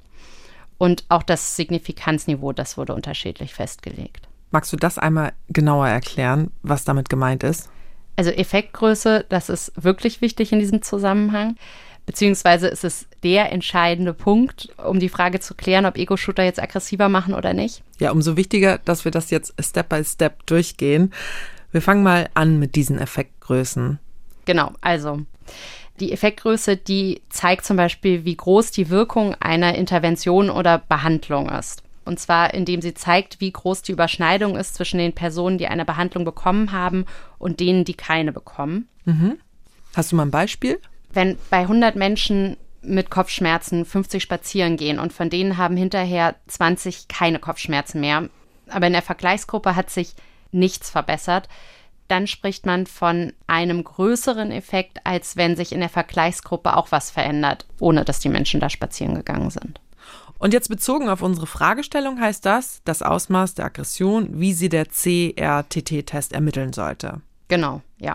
und auch das Signifikanzniveau, das wurde unterschiedlich festgelegt. Magst du das einmal genauer erklären, was damit gemeint ist? Also Effektgröße, das ist wirklich wichtig in diesem Zusammenhang. Beziehungsweise ist es der entscheidende Punkt, um die Frage zu klären, ob Ego-Shooter jetzt aggressiver machen oder nicht. Ja, umso wichtiger, dass wir das jetzt Step by Step durchgehen. Wir fangen mal an mit diesen Effektgrößen. Genau, also die Effektgröße, die zeigt zum Beispiel, wie groß die Wirkung einer Intervention oder Behandlung ist. Und zwar, indem sie zeigt, wie groß die Überschneidung ist zwischen den Personen, die eine Behandlung bekommen haben und denen, die keine bekommen. Mhm. Hast du mal ein Beispiel? Wenn bei hundert Menschen mit Kopfschmerzen fünfzig spazieren gehen und von denen haben hinterher zwanzig keine Kopfschmerzen mehr, aber in der Vergleichsgruppe hat sich nichts verbessert, dann spricht man von einem größeren Effekt, als wenn sich in der Vergleichsgruppe auch was verändert, ohne dass die Menschen da spazieren gegangen sind. Und jetzt bezogen auf unsere Fragestellung heißt das, das Ausmaß der Aggression, wie sie der C R T T-Test ermitteln sollte. Genau, ja.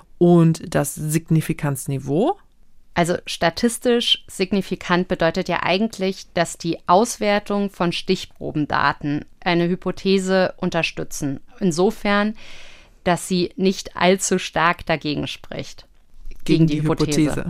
Und das Signifikanzniveau? Also statistisch signifikant bedeutet ja eigentlich, dass die Auswertung von Stichprobendaten eine Hypothese unterstützen. Insofern, dass sie nicht allzu stark dagegen spricht. Gegen, gegen die, die Hypothese. Hypothese.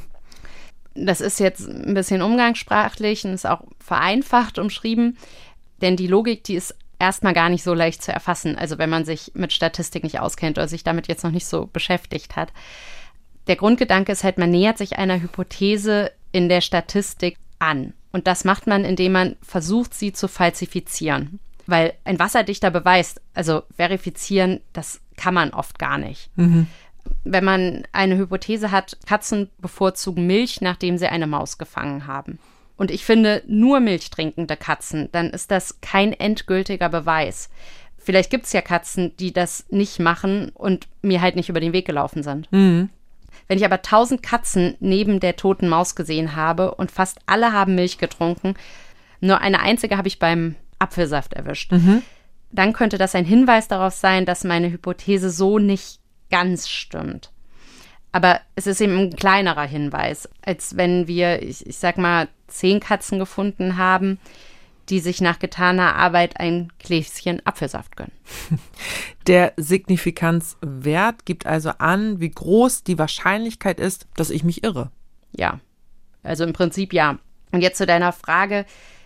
Das ist jetzt ein bisschen umgangssprachlich und ist auch vereinfacht umschrieben, denn die Logik, die ist erstmal gar nicht so leicht zu erfassen, also wenn man sich mit Statistik nicht auskennt oder sich damit jetzt noch nicht so beschäftigt hat. Der Grundgedanke ist halt, man nähert sich einer Hypothese in der Statistik an. Und das macht man, indem man versucht, sie zu falsifizieren. Weil ein wasserdichter Beweis, also verifizieren, das kann man oft gar nicht. Mhm. Wenn man eine Hypothese hat, Katzen bevorzugen Milch, nachdem sie eine Maus gefangen haben. Und ich finde, nur milchtrinkende Katzen, dann ist das kein endgültiger Beweis. Vielleicht gibt es ja Katzen, die das nicht machen und mir halt nicht über den Weg gelaufen sind. Mhm. Wenn ich aber tausend Katzen neben der toten Maus gesehen habe und fast alle haben Milch getrunken, nur eine einzige habe ich beim Apfelsaft erwischt, Mhm. dann könnte das ein Hinweis darauf sein, dass meine Hypothese so nicht ganz stimmt. Aber es ist eben ein kleinerer Hinweis, als wenn wir, ich, ich sag mal, zehn Katzen gefunden haben, die sich nach getaner Arbeit ein Gläschen Apfelsaft gönnen. Der Signifikanzwert gibt also an, wie groß die Wahrscheinlichkeit ist, dass ich mich irre. Ja, also im Prinzip ja. Und jetzt zu deiner Frage,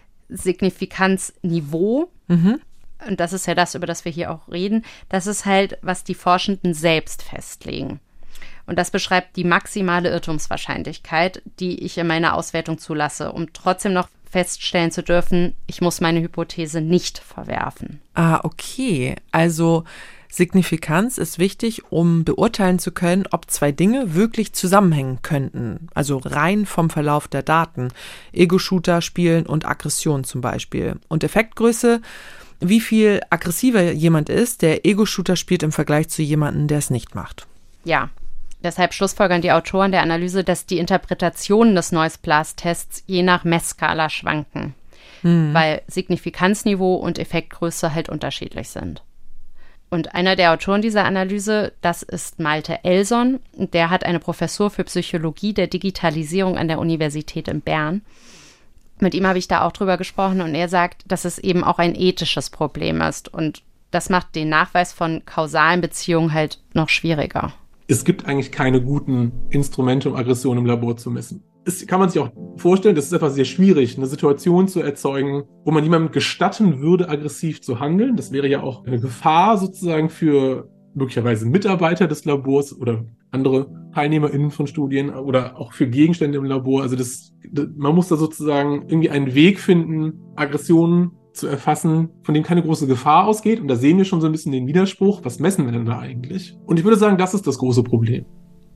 Signifikanzniveau. Mhm. Und das ist ja das, über das wir hier auch reden. Das ist halt, was die Forschenden selbst festlegen. Und das beschreibt die maximale Irrtumswahrscheinlichkeit, die ich in meiner Auswertung zulasse, um trotzdem noch feststellen zu dürfen, ich muss meine Hypothese nicht verwerfen. Ah, okay. Also Signifikanz ist wichtig, um beurteilen zu können, ob zwei Dinge wirklich zusammenhängen könnten. Also rein vom Verlauf der Daten. Ego-Shooter spielen und Aggression zum Beispiel. Und Effektgröße, wie viel aggressiver jemand ist, der Ego-Shooter spielt im Vergleich zu jemandem, der es nicht macht. Ja. Deshalb schlussfolgern die Autoren der Analyse, dass die Interpretationen des Noise-Blast-Tests je nach Messskala schwanken, mhm. weil Signifikanzniveau und Effektgröße halt unterschiedlich sind. Und einer der Autoren dieser Analyse, das ist Malte Elson, der hat eine Professur für Psychologie der Digitalisierung an der Universität in Bern. Mit ihm habe ich da auch drüber gesprochen und er sagt, dass es eben auch ein ethisches Problem ist und das macht den Nachweis von kausalen Beziehungen halt noch schwieriger. Es gibt eigentlich keine guten Instrumente, um Aggression im Labor zu messen. Das kann man sich auch vorstellen, das ist etwas sehr schwierig, eine Situation zu erzeugen, wo man jemandem gestatten würde, aggressiv zu handeln. Das wäre ja auch eine Gefahr sozusagen für möglicherweise Mitarbeiter des Labors oder andere TeilnehmerInnen von Studien oder auch für Gegenstände im Labor. Also das, das, man muss da sozusagen irgendwie einen Weg finden, Aggressionen zu erfassen, von dem keine große Gefahr ausgeht. Und da sehen wir schon so ein bisschen den Widerspruch. Was messen wir denn da eigentlich? Und ich würde sagen, das ist das große Problem.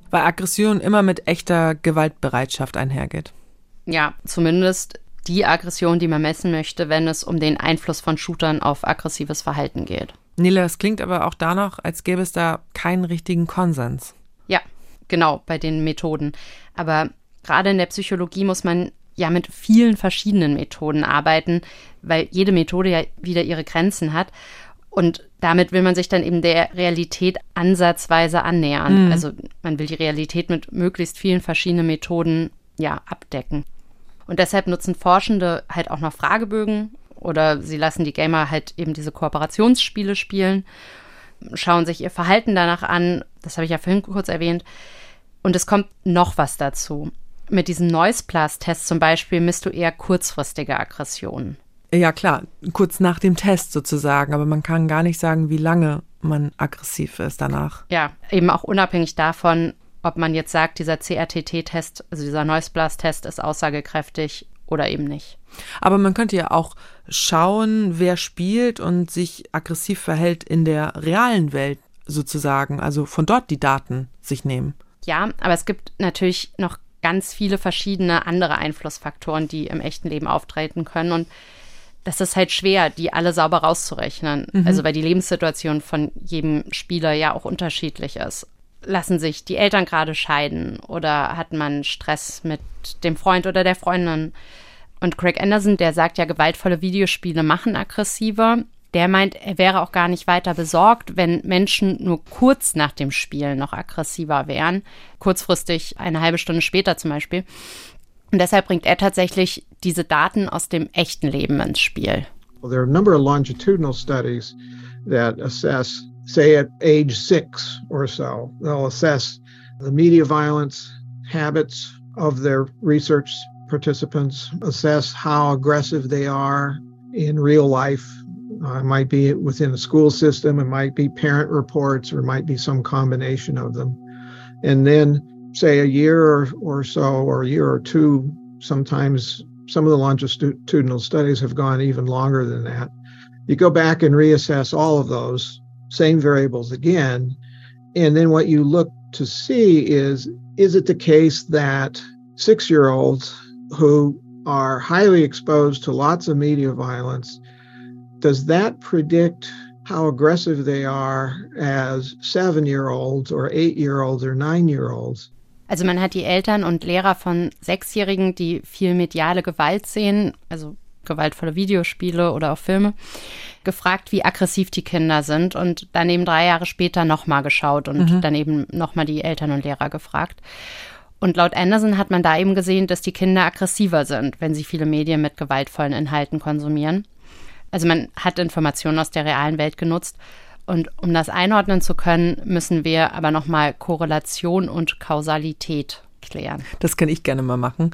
Weil Aggression immer mit echter Gewaltbereitschaft einhergeht. Ja, zumindest die Aggression, die man messen möchte, wenn es um den Einfluss von Shootern auf aggressives Verhalten geht. Nele, es klingt aber auch danach, als gäbe es da keinen richtigen Konsens. Ja, genau, bei den Methoden. Aber gerade in der Psychologie muss man ja mit vielen verschiedenen Methoden arbeiten, weil jede Methode ja wieder ihre Grenzen hat. Und damit will man sich dann eben der Realität ansatzweise annähern. Mhm. Also man will die Realität mit möglichst vielen verschiedenen Methoden ja abdecken. Und deshalb nutzen Forschende halt auch noch Fragebögen oder sie lassen die Gamer halt eben diese Kooperationsspiele spielen, schauen sich ihr Verhalten danach an. Das habe ich ja vorhin kurz erwähnt. Und es kommt noch was dazu. Mit diesem Noise-Plus-Test zum Beispiel misst du eher kurzfristige Aggressionen. Ja klar, kurz nach dem Test sozusagen, aber man kann gar nicht sagen, wie lange man aggressiv ist danach. Ja, eben auch unabhängig davon, ob man jetzt sagt, dieser C R T T-Test, also dieser Noise-Plus-Test ist aussagekräftig oder eben nicht. Aber man könnte ja auch schauen, wer spielt und sich aggressiv verhält in der realen Welt sozusagen, also von dort die Daten sich nehmen. Ja, aber es gibt natürlich noch ganz viele verschiedene andere Einflussfaktoren, die im echten Leben auftreten können und das ist halt schwer, die alle sauber rauszurechnen. Mhm. Also weil die Lebenssituation von jedem Spieler ja auch unterschiedlich ist. Lassen sich die Eltern gerade scheiden oder hat man Stress mit dem Freund oder der Freundin? Und Craig Anderson, der sagt ja, gewaltvolle Videospiele machen aggressiver. Der meint, er wäre auch gar nicht weiter besorgt, wenn Menschen nur kurz nach dem Spiel noch aggressiver wären. Kurzfristig, eine halbe Stunde später zum Beispiel. Und deshalb bringt er tatsächlich diese Daten aus dem echten Leben ins Spiel. Well, there are a number of longitudinal studies that assess, say at age six or so, they'll assess the media violence habits of their research participants, assess how aggressive they are in real life. Uh, it might be within a school system, it might be parent reports, or it might be some combination of them. And then say a year or, or so, or a year or two, sometimes some of the longitudinal studies have gone even longer than that. You go back and reassess all of those same variables again, and then what you look to see is, is it the case that six-year-olds who are highly exposed to lots of media violence, does that predict how aggressive they are as seven-year-olds or eight-year-olds or nine-year-olds? Also man hat die Eltern und Lehrer von Sechsjährigen, die viel mediale Gewalt sehen, also gewaltvolle Videospiele oder auch Filme, gefragt, wie aggressiv die Kinder sind und dann eben drei Jahre später nochmal geschaut und mhm. dann eben nochmal die Eltern und Lehrer gefragt. Und laut Anderson hat man da eben gesehen, dass die Kinder aggressiver sind, wenn sie viele Medien mit gewaltvollen Inhalten konsumieren. Also man hat Informationen aus der realen Welt genutzt. Und um das einordnen zu können, müssen wir aber nochmal Korrelation und Kausalität klären. Das kann ich gerne mal machen.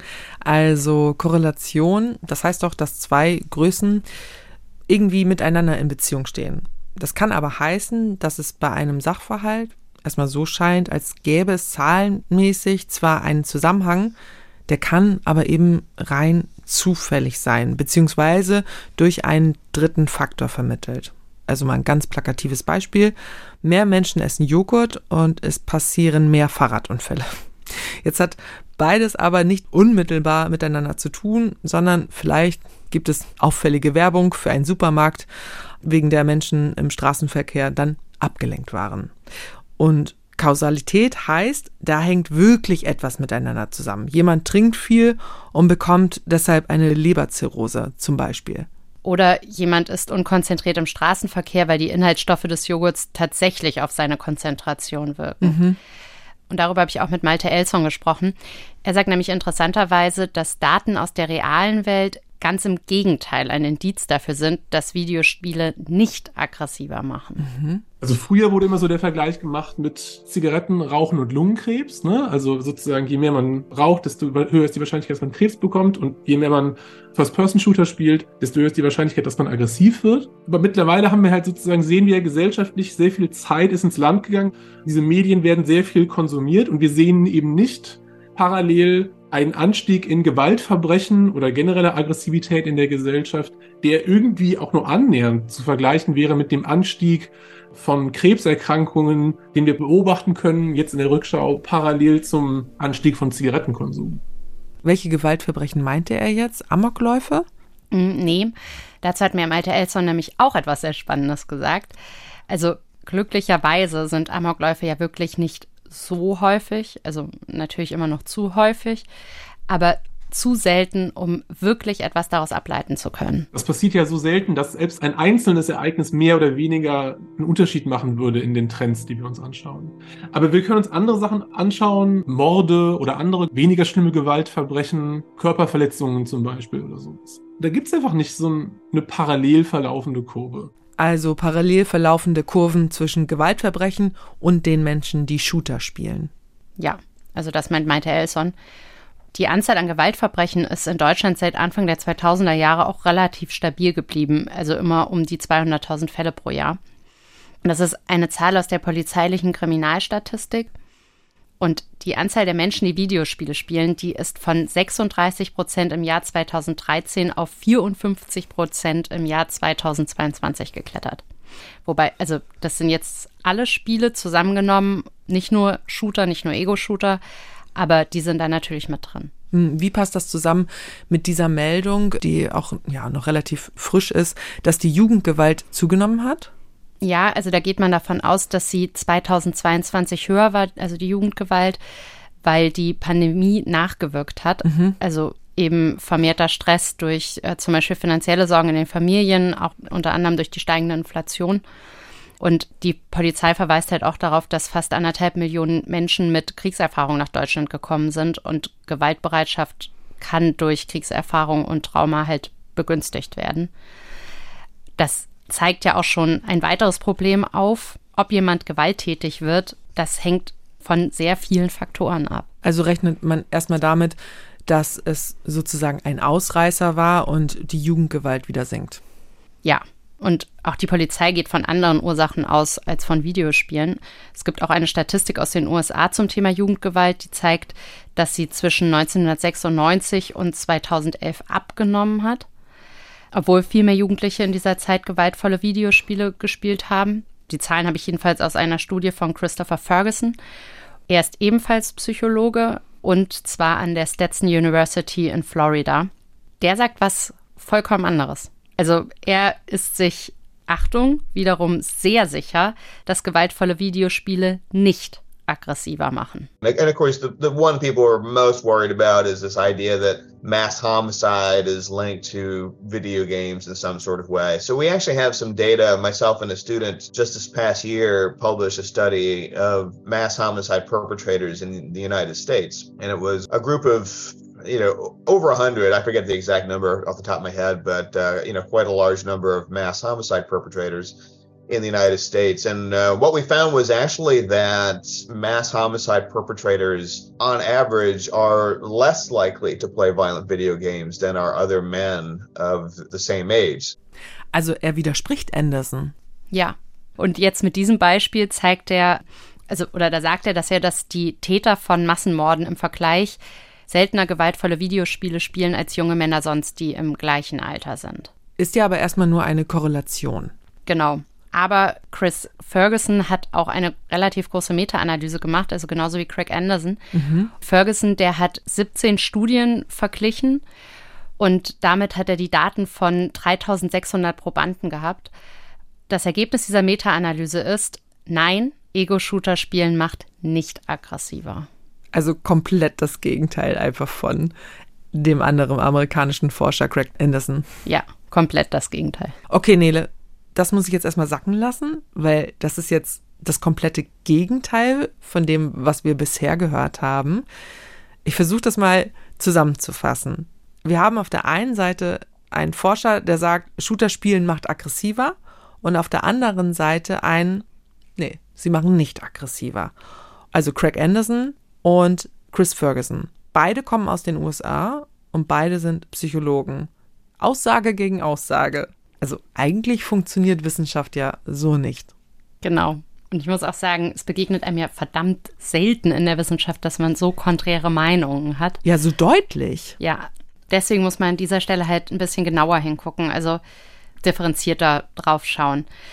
Also Korrelation, das heißt doch, dass zwei Größen irgendwie miteinander in Beziehung stehen. Das kann aber heißen, dass es bei einem Sachverhalt erstmal so scheint, als gäbe es zahlenmäßig zwar einen Zusammenhang, der kann aber eben rein zufällig sein, beziehungsweise durch einen dritten Faktor vermittelt. Also mal ein ganz plakatives Beispiel. Mehr Menschen essen Joghurt und es passieren mehr Fahrradunfälle. Jetzt hat beides aber nicht unmittelbar miteinander zu tun, sondern vielleicht gibt es auffällige Werbung für einen Supermarkt, wegen der Menschen im Straßenverkehr dann abgelenkt waren. Und Kausalität heißt, da hängt wirklich etwas miteinander zusammen. Jemand trinkt viel und bekommt deshalb eine Leberzirrhose zum Beispiel. Oder jemand ist unkonzentriert im Straßenverkehr, weil die Inhaltsstoffe des Joghurts tatsächlich auf seine Konzentration wirken. Mhm. Und darüber habe ich auch mit Malte Elson gesprochen. Er sagt nämlich interessanterweise, dass Daten aus der realen Welt ganz im Gegenteil ein Indiz dafür sind, dass Videospiele nicht aggressiver machen. Mhm. Also früher wurde immer so der Vergleich gemacht mit Zigaretten, Rauchen und Lungenkrebs. Ne? Also sozusagen, je mehr man raucht, desto höher ist die Wahrscheinlichkeit, dass man Krebs bekommt. Und je mehr man First-Person-Shooter spielt, desto höher ist die Wahrscheinlichkeit, dass man aggressiv wird. Aber mittlerweile haben wir halt sozusagen, sehen wir gesellschaftlich, sehr viel Zeit ist ins Land gegangen. Diese Medien werden sehr viel konsumiert und wir sehen eben nicht parallel einen Anstieg in Gewaltverbrechen oder generelle Aggressivität in der Gesellschaft, der irgendwie auch nur annähernd zu vergleichen wäre mit dem Anstieg von Krebserkrankungen, den wir beobachten können, jetzt in der Rückschau, parallel zum Anstieg von Zigarettenkonsum. Welche Gewaltverbrechen meinte er jetzt? Amokläufe? Nee, dazu hat mir Malte Elson nämlich auch etwas sehr Spannendes gesagt. Also glücklicherweise sind Amokläufe ja wirklich nicht so häufig, also natürlich immer noch zu häufig, aber zu selten, um wirklich etwas daraus ableiten zu können. Das passiert ja so selten, dass selbst ein einzelnes Ereignis mehr oder weniger einen Unterschied machen würde in den Trends, die wir uns anschauen. Aber wir können uns andere Sachen anschauen, Morde oder andere weniger schlimme Gewaltverbrechen, Körperverletzungen zum Beispiel oder sowas. Da gibt es einfach nicht so eine parallel verlaufende Kurve. Also parallel verlaufende Kurven zwischen Gewaltverbrechen und den Menschen, die Shooter spielen. Ja, also das meint Malte Elson. Die Anzahl an Gewaltverbrechen ist in Deutschland seit Anfang der zweitausender Jahre auch relativ stabil geblieben, also immer um die zweihunderttausend Fälle pro Jahr. Und das ist eine Zahl aus der polizeilichen Kriminalstatistik. Und die Anzahl der Menschen, die Videospiele spielen, die ist von sechsunddreißig Prozent im Jahr zweitausenddreizehn auf vierundfünfzig Prozent im Jahr zweitausendzweiundzwanzig geklettert. Wobei, also das sind jetzt alle Spiele zusammengenommen, nicht nur Shooter, nicht nur Ego-Shooter, aber die sind da natürlich mit drin. Wie passt das zusammen mit dieser Meldung, die auch ja noch relativ frisch ist, dass die Jugendgewalt zugenommen hat? Ja, also da geht man davon aus, dass sie zweitausendzweiundzwanzig höher war, also die Jugendgewalt, weil die Pandemie nachgewirkt hat. Mhm. Also eben vermehrter Stress durch äh, zum Beispiel finanzielle Sorgen in den Familien, auch unter anderem durch die steigende Inflation. Und die Polizei verweist halt auch darauf, dass fast anderthalb Millionen Menschen mit Kriegserfahrung nach Deutschland gekommen sind und Gewaltbereitschaft kann durch Kriegserfahrung und Trauma halt begünstigt werden. Das zeigt ja auch schon ein weiteres Problem auf, ob jemand gewalttätig wird. Das hängt von sehr vielen Faktoren ab. Also rechnet man erstmal damit, dass es sozusagen ein Ausreißer war und die Jugendgewalt wieder sinkt. Ja. Und auch die Polizei geht von anderen Ursachen aus als von Videospielen. Es gibt auch eine Statistik aus den U S A zum Thema Jugendgewalt, die zeigt, dass sie zwischen neunzehnhundertsechsundneunzig und zweitausendelf abgenommen hat, obwohl viel mehr Jugendliche in dieser Zeit gewaltvolle Videospiele gespielt haben. Die Zahlen habe ich jedenfalls aus einer Studie von Christopher Ferguson. Er ist ebenfalls Psychologe und zwar an der Stetson University in Florida. Der sagt was vollkommen anderes. Also er ist sich, Achtung, wiederum sehr sicher, dass gewaltvolle Videospiele nicht aggressiver machen. And of course, the, the one people are most worried about is this idea that mass homicide is linked to video games in some sort of way. So we actually have some data, myself and a student just this past year published a study of mass homicide perpetrators in the United States. And it was a group of you know, over a hundred, I forget the exact number off the top of my head, but, uh, you know, quite a large number of mass homicide perpetrators in the United States. And uh, what we found was actually that mass homicide perpetrators, on average, are less likely to play violent video games than are other men of the same age. Also er widerspricht Anderson. Ja, und jetzt mit diesem Beispiel zeigt er, also, oder da sagt er, dass er, dass die Täter von Massenmorden im Vergleich seltener gewaltvolle Videospiele spielen als junge Männer sonst, die im gleichen Alter sind. Ist ja aber erstmal nur eine Korrelation. Genau. Aber Chris Ferguson hat auch eine relativ große Meta-Analyse gemacht, also genauso wie Craig Anderson. Mhm. Ferguson, der hat siebzehn Studien verglichen und damit hat er die Daten von dreitausendsechshundert Probanden gehabt. Das Ergebnis dieser Meta-Analyse ist, nein, Ego-Shooter-Spielen macht nicht aggressiver. Also komplett das Gegenteil einfach von dem anderen amerikanischen Forscher Craig Anderson. Ja, komplett das Gegenteil. Okay, Nele, das muss ich jetzt erstmal sacken lassen, weil das ist jetzt das komplette Gegenteil von dem, was wir bisher gehört haben. Ich versuche das mal zusammenzufassen. Wir haben auf der einen Seite einen Forscher, der sagt, Shooter-Spielen macht aggressiver und auf der anderen Seite einen, nee, sie machen nicht aggressiver. Also Craig Anderson und Chris Ferguson. Beide kommen aus den U S A und beide sind Psychologen. Aussage gegen Aussage. Also eigentlich funktioniert Wissenschaft ja so nicht. Genau. Und ich muss auch sagen, es begegnet einem ja verdammt selten in der Wissenschaft, dass man so konträre Meinungen hat. Ja, so deutlich. Ja, deswegen muss man an dieser Stelle halt ein bisschen genauer hingucken, also differenzierter drauf schauen.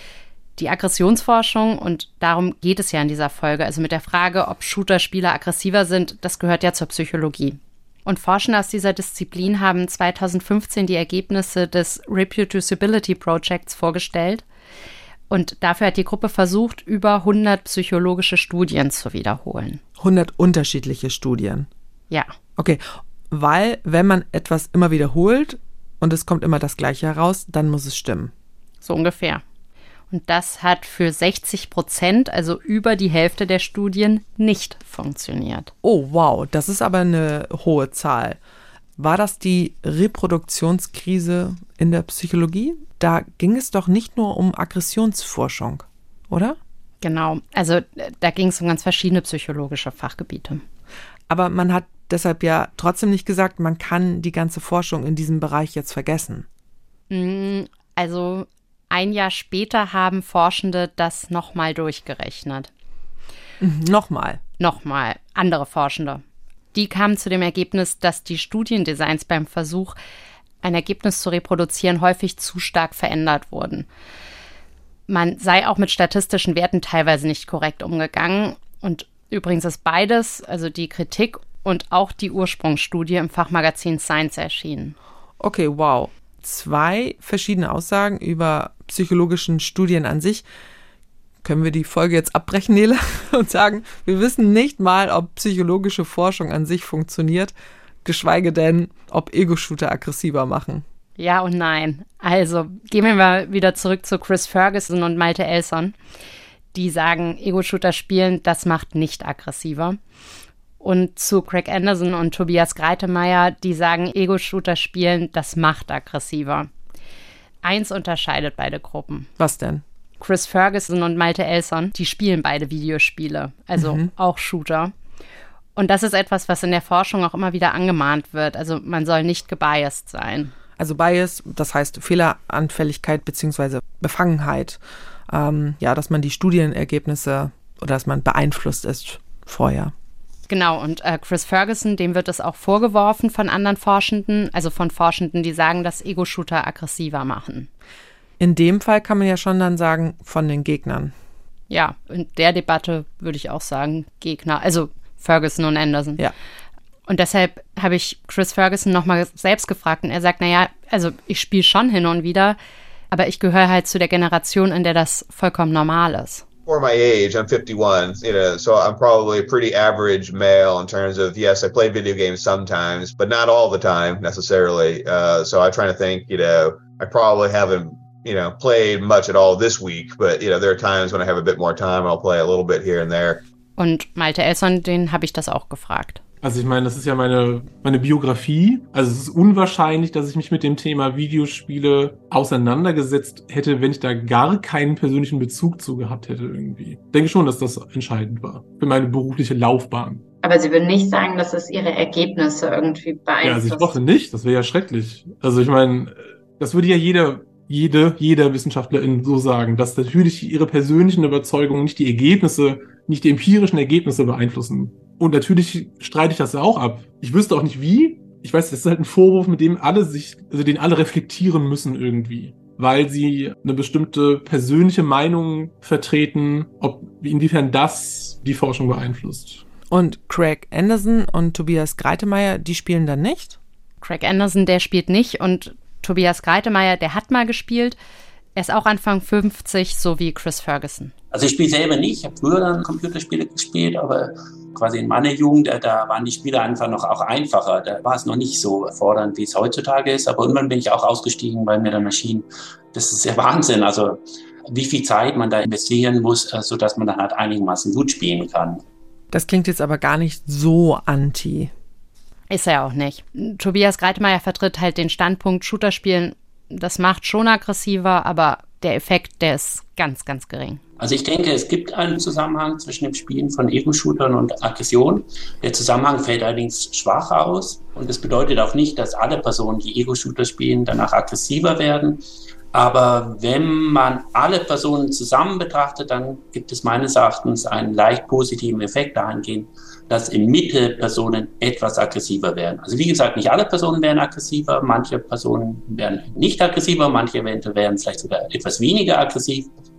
Die Aggressionsforschung, und darum geht es ja in dieser Folge, also mit der Frage, ob Shooter-Spieler aggressiver sind, das gehört ja zur Psychologie. Und Forschende aus dieser Disziplin haben zweitausendfünfzehn die Ergebnisse des Reproducibility Projects vorgestellt. Und dafür hat die Gruppe versucht, über hundert psychologische Studien zu wiederholen. hundert unterschiedliche Studien? Ja. Okay, weil wenn man etwas immer wiederholt und es kommt immer das Gleiche heraus, dann muss es stimmen. So ungefähr. Und das hat für sechzig Prozent, also über die Hälfte der Studien, nicht funktioniert. Oh, wow, das ist aber eine hohe Zahl. War das die Reproduktionskrise in der Psychologie? Da ging es doch nicht nur um Aggressionsforschung, oder? Genau, also da ging es um ganz verschiedene psychologische Fachgebiete. Aber man hat deshalb ja trotzdem nicht gesagt, man kann die ganze Forschung in diesem Bereich jetzt vergessen. Also ein Jahr später haben Forschende das nochmal durchgerechnet. Mhm, nochmal? Nochmal, andere Forschende. Die kamen zu dem Ergebnis, dass die Studiendesigns beim Versuch, ein Ergebnis zu reproduzieren, häufig zu stark verändert wurden. Man sei auch mit statistischen Werten teilweise nicht korrekt umgegangen. Und übrigens ist beides, also die Kritik und auch die Ursprungsstudie, im Fachmagazin Science erschienen. Okay, wow. Zwei verschiedene Aussagen über psychologischen Studien an sich. Können wir die Folge jetzt abbrechen, Nele, und sagen, wir wissen nicht mal, ob psychologische Forschung an sich funktioniert, geschweige denn, ob Ego-Shooter aggressiver machen. Ja und nein. Also gehen wir mal wieder zurück zu Chris Ferguson und Malte Elson. Die sagen, Ego-Shooter spielen, das macht nicht aggressiver. Und zu Craig Anderson und Tobias Greitemeyer, die sagen, Ego-Shooter spielen, das macht aggressiver. Eins unterscheidet beide Gruppen. Was denn? Chris Ferguson und Malte Elson, die spielen beide Videospiele, also mhm. auch Shooter. Und das ist etwas, was in der Forschung auch immer wieder angemahnt wird. Also man soll nicht gebiased sein. Also Bias, das heißt Fehleranfälligkeit bzw. Befangenheit. Ähm, ja, dass man die Studienergebnisse oder dass man beeinflusst ist vorher. Genau, und äh, Chris Ferguson, dem wird es auch vorgeworfen von anderen Forschenden, also von Forschenden, die sagen, dass Ego-Shooter aggressiver machen. In dem Fall kann man ja schon dann sagen, von den Gegnern. Ja, in der Debatte würde ich auch sagen, Gegner, also Ferguson und Anderson. Ja. Und deshalb habe ich Chris Ferguson nochmal selbst gefragt und er sagt, naja, also ich spiele schon hin und wieder, aber ich gehöre halt zu der Generation, in der das vollkommen normal ist. For my age, I'm fifty-one, you know, so I'm probably a pretty average male in terms of, yes, I play video games sometimes, but not all the time necessarily. Uh, so I try to think, you know, I probably haven't, you know, played much at all this week, but, you know, there are times when I have a bit more time, I'll play a little bit here and there. Und Malte Elson, den habe ich das auch gefragt. Also ich meine, das ist ja meine, meine Biografie. Also es ist unwahrscheinlich, dass ich mich mit dem Thema Videospiele auseinandergesetzt hätte, wenn ich da gar keinen persönlichen Bezug zu gehabt hätte irgendwie. Ich denke schon, dass das entscheidend war für meine berufliche Laufbahn. Aber Sie würden nicht sagen, dass es Ihre Ergebnisse irgendwie beeinflusst? Ja, also ich hoffe nicht. Das wäre ja schrecklich. Also ich meine, das würde ja jeder, jede, jeder Wissenschaftlerin so sagen, dass natürlich ihre persönlichen Überzeugungen nicht die Ergebnisse, nicht die empirischen Ergebnisse beeinflussen. Und natürlich streite ich das auch ab. Ich wüsste auch nicht wie. Ich weiß, das ist halt ein Vorwurf, mit dem alle sich, also den alle reflektieren müssen irgendwie. Weil sie eine bestimmte persönliche Meinung vertreten, ob, inwiefern das die Forschung beeinflusst. Und Craig Anderson und Tobias Greitemeyer, die spielen dann nicht? Craig Anderson, der spielt nicht und Tobias Greitemeyer, der hat mal gespielt. Er ist auch Anfang fünfzig, so wie Chris Ferguson. Also ich spiele selber nicht, ich habe früher dann Computerspiele gespielt, aber quasi in meiner Jugend, da waren die Spiele einfach noch auch einfacher. Da war es noch nicht so fordernd, wie es heutzutage ist. Aber irgendwann bin ich auch ausgestiegen, weil mir dann erschien, das ist ja Wahnsinn. Also wie viel Zeit man da investieren muss, sodass man dann halt einigermaßen gut spielen kann. Das klingt jetzt aber gar nicht so anti. Ist er auch nicht. Tobias Greitemeyer vertritt halt den Standpunkt, Shooterspielen, das macht schon aggressiver, aber der Effekt, der ist ganz, ganz gering. Also ich denke, es gibt einen Zusammenhang zwischen dem Spielen von Ego-Shootern und Aggression. Der Zusammenhang fällt allerdings schwach aus. Und das bedeutet auch nicht, dass alle Personen, die Ego-Shooter spielen, danach aggressiver werden. Aber wenn man alle Personen zusammen betrachtet, dann gibt es meines Erachtens einen leicht positiven Effekt dahingehend, dass im Mitte Personen etwas aggressiver werden. Also wie gesagt, nicht alle Personen werden aggressiver, manche Personen werden nicht aggressiver, manche eventuell werden vielleicht sogar etwas weniger aggressiv.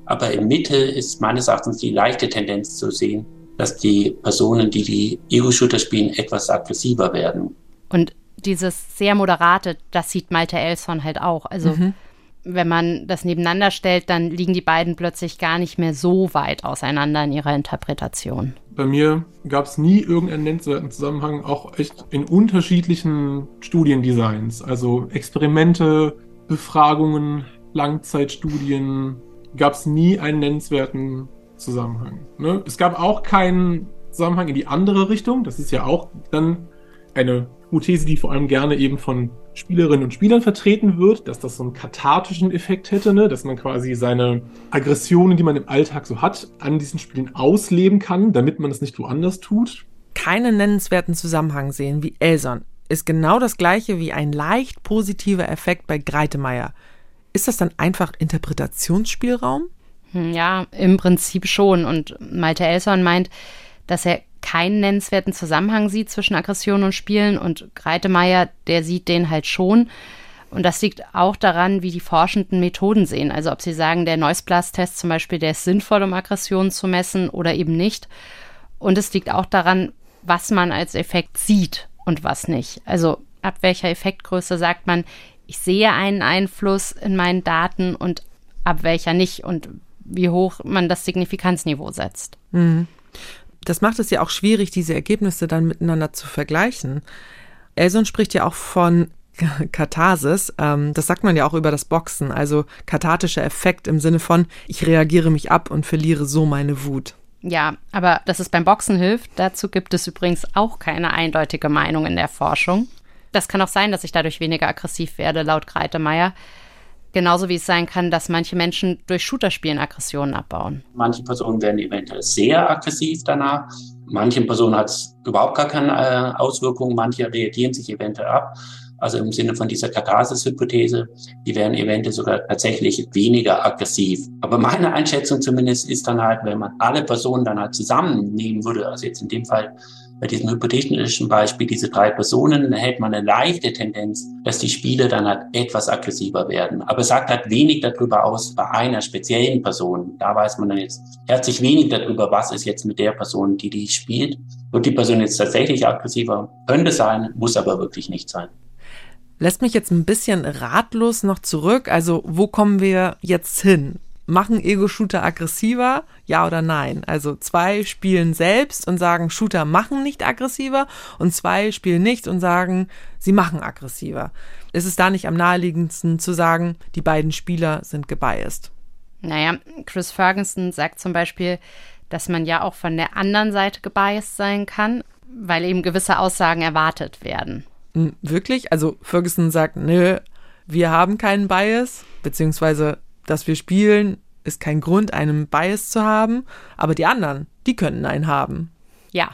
Aber in Mitte ist meines Erachtens die leichte Tendenz zu sehen, dass die Personen, die die Ego-Shooter spielen, etwas aggressiver werden. Und dieses sehr moderate, das sieht Malte Elson halt auch. Also mhm. wenn man das nebeneinander stellt, dann liegen die beiden plötzlich gar nicht mehr so weit auseinander in ihrer Interpretation. Bei mir gab es nie irgendeinen nennenswerten Zusammenhang, auch echt in unterschiedlichen Studiendesigns. Also Experimente, Befragungen, Langzeitstudien, gab es nie einen nennenswerten Zusammenhang. Ne? Es gab auch keinen Zusammenhang in die andere Richtung. Das ist ja auch dann eine Hypothese, die vor allem gerne eben von Spielerinnen und Spielern vertreten wird, dass das so einen kathartischen Effekt hätte, ne? Dass man quasi seine Aggressionen, die man im Alltag so hat, an diesen Spielen ausleben kann, damit man es nicht woanders tut. Keinen nennenswerten Zusammenhang sehen wie Elson ist genau das gleiche wie ein leicht positiver Effekt bei Greitemeyer. Ist das dann einfach Interpretationsspielraum? Ja, im Prinzip schon. Und Malte Elson meint, dass er keinen nennenswerten Zusammenhang sieht zwischen Aggression und Spielen, und Greitemeyer, der sieht den halt schon. Und das liegt auch daran, wie die Forschenden Methoden sehen. Also ob sie sagen, der Noise-Blast-Test zum Beispiel, der ist sinnvoll, um Aggressionen zu messen oder eben nicht. Und es liegt auch daran, was man als Effekt sieht und was nicht. Also ab welcher Effektgröße sagt man, ich sehe einen Einfluss in meinen Daten und ab welcher nicht, und wie hoch man das Signifikanzniveau setzt. Mhm. Das macht es ja auch schwierig, diese Ergebnisse dann miteinander zu vergleichen. Elson spricht ja auch von Katharsis. Das sagt man ja auch über das Boxen, also kathartischer Effekt im Sinne von, ich reagiere mich ab und verliere so meine Wut. Ja, aber dass es beim Boxen hilft, dazu gibt es übrigens auch keine eindeutige Meinung in der Forschung. Das kann auch sein, dass ich dadurch weniger aggressiv werde, laut Greitemeyer. Genauso wie es sein kann, dass manche Menschen durch Shooterspielen Aggressionen abbauen. Manche Personen werden eventuell sehr aggressiv danach. Manchen Personen hat es überhaupt gar keine äh, Auswirkungen. Manche reagieren sich eventuell ab. Also im Sinne von dieser Katharsis-Hypothese, die werden eventuell sogar tatsächlich weniger aggressiv. Aber meine Einschätzung zumindest ist dann halt, wenn man alle Personen dann halt zusammennehmen würde, also jetzt in dem Fall bei diesem hypothetischen Beispiel diese drei Personen, dann hält man eine leichte Tendenz, dass die Spiele dann halt etwas aggressiver werden. Aber es sagt halt wenig darüber aus bei einer speziellen Person. Da weiß man dann jetzt herzlich wenig darüber, was ist jetzt mit der Person, die die spielt. Wird die Person jetzt tatsächlich aggressiver? Könnte sein, muss aber wirklich nicht sein. Lässt mich jetzt ein bisschen ratlos noch zurück. Also wo kommen wir jetzt hin? Machen Ego-Shooter aggressiver? Ja oder nein? Also zwei spielen selbst und sagen, Shooter machen nicht aggressiver, und zwei spielen nicht und sagen, sie machen aggressiver. Ist es da nicht am naheliegendsten zu sagen, die beiden Spieler sind gebiased? Naja, Chris Ferguson sagt zum Beispiel, dass man ja auch von der anderen Seite gebiased sein kann, weil eben gewisse Aussagen erwartet werden. Wirklich? Also Ferguson sagt, nö, wir haben keinen Bias, beziehungsweise dass wir spielen, ist kein Grund, einen Bias zu haben, aber die anderen, die könnten einen haben. Ja.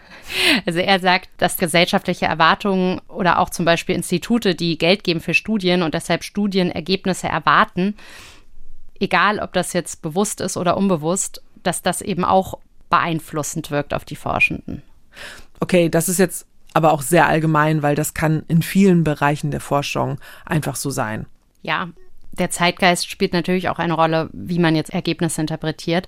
Also er sagt, dass gesellschaftliche Erwartungen oder auch zum Beispiel Institute, die Geld geben für Studien und deshalb Studienergebnisse erwarten, egal ob das jetzt bewusst ist oder unbewusst, dass das eben auch beeinflussend wirkt auf die Forschenden. Okay, das ist jetzt aber auch sehr allgemein, weil das kann in vielen Bereichen der Forschung einfach so sein. Ja, der Zeitgeist spielt natürlich auch eine Rolle, wie man jetzt Ergebnisse interpretiert.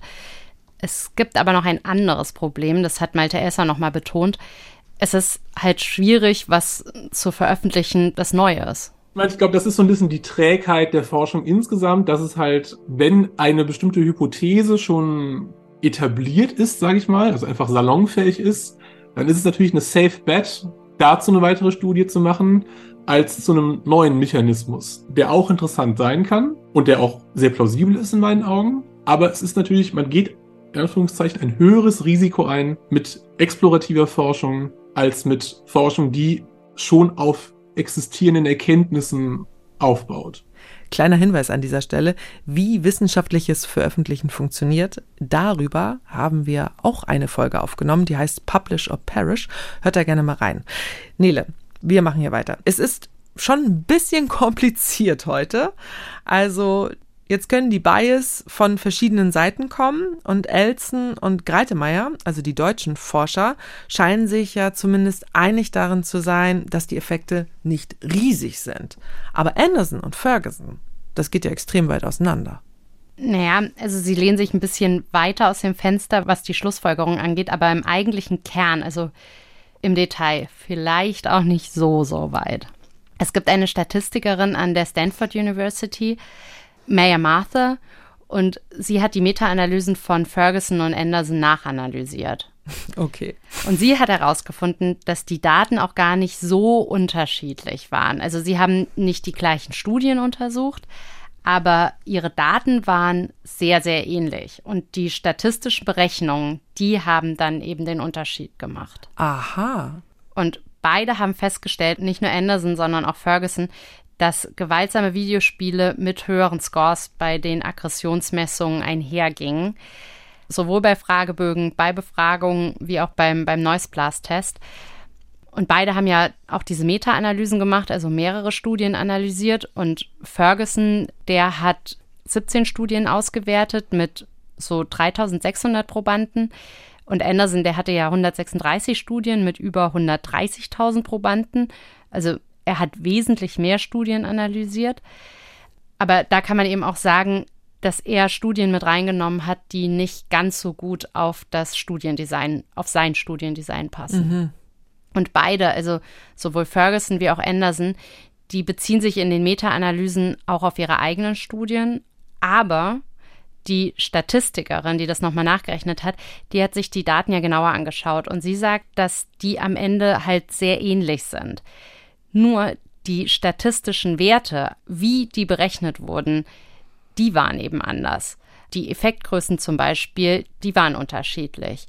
Es gibt aber noch ein anderes Problem, das hat Malte Elson nochmal betont. Es ist halt schwierig, was zu veröffentlichen, das neu ist. Ich glaube, das ist so ein bisschen die Trägheit der Forschung insgesamt, dass es halt, wenn eine bestimmte Hypothese schon etabliert ist, sage ich mal, also einfach salonfähig ist, dann ist es natürlich eine safe bet, dazu eine weitere Studie zu machen, als zu einem neuen Mechanismus, der auch interessant sein kann und der auch sehr plausibel ist in meinen Augen. Aber es ist natürlich, man geht in Anführungszeichen ein höheres Risiko ein mit explorativer Forschung als mit Forschung, die schon auf existierenden Erkenntnissen aufbaut. Kleiner Hinweis an dieser Stelle, wie wissenschaftliches Veröffentlichen funktioniert. Darüber haben wir auch eine Folge aufgenommen, die heißt Publish or Perish. Hört da gerne mal rein. Nele, wir machen hier weiter. Es ist schon ein bisschen kompliziert heute. Also jetzt können die Bias von verschiedenen Seiten kommen und Elson und Greitemeyer, also die deutschen Forscher, scheinen sich ja zumindest einig darin zu sein, dass die Effekte nicht riesig sind. Aber Anderson und Ferguson, das geht ja extrem weit auseinander. Naja, also sie lehnen sich ein bisschen weiter aus dem Fenster, was die Schlussfolgerung angeht, aber im eigentlichen Kern, also im Detail, vielleicht auch nicht so, so weit. Es gibt eine Statistikerin an der Stanford University, Maya Martha, und sie hat die Meta-Analysen von Ferguson und Anderson nachanalysiert. Okay. Und sie hat herausgefunden, dass die Daten auch gar nicht so unterschiedlich waren. Also sie haben nicht die gleichen Studien untersucht, aber ihre Daten waren sehr, sehr ähnlich. Und die statistischen Berechnungen, die haben dann eben den Unterschied gemacht. Aha. Und beide haben festgestellt, nicht nur Anderson, sondern auch Ferguson, dass gewaltsame Videospiele mit höheren Scores bei den Aggressionsmessungen einhergingen. Sowohl bei Fragebögen, bei Befragungen, wie auch beim, beim Noise Blast Test. Und beide haben ja auch diese Meta-Analysen gemacht, also mehrere Studien analysiert. Und Ferguson, der hat siebzehn Studien ausgewertet mit so dreitausendsechshundert Probanden. Und Anderson, der hatte ja hundertsechsunddreißig Studien mit über hundertdreißigtausend Probanden. Also er hat wesentlich mehr Studien analysiert. Aber da kann man eben auch sagen, dass er Studien mit reingenommen hat, die nicht ganz so gut auf das Studiendesign, auf sein Studiendesign passen. Mhm. Und beide, also sowohl Ferguson wie auch Anderson, die beziehen sich in den Meta-Analysen auch auf ihre eigenen Studien. Aber die Statistikerin, die das nochmal nachgerechnet hat, die hat sich die Daten ja genauer angeschaut. Und sie sagt, dass die am Ende halt sehr ähnlich sind. Nur die statistischen Werte, wie die berechnet wurden, die waren eben anders. Die Effektgrößen zum Beispiel, die waren unterschiedlich.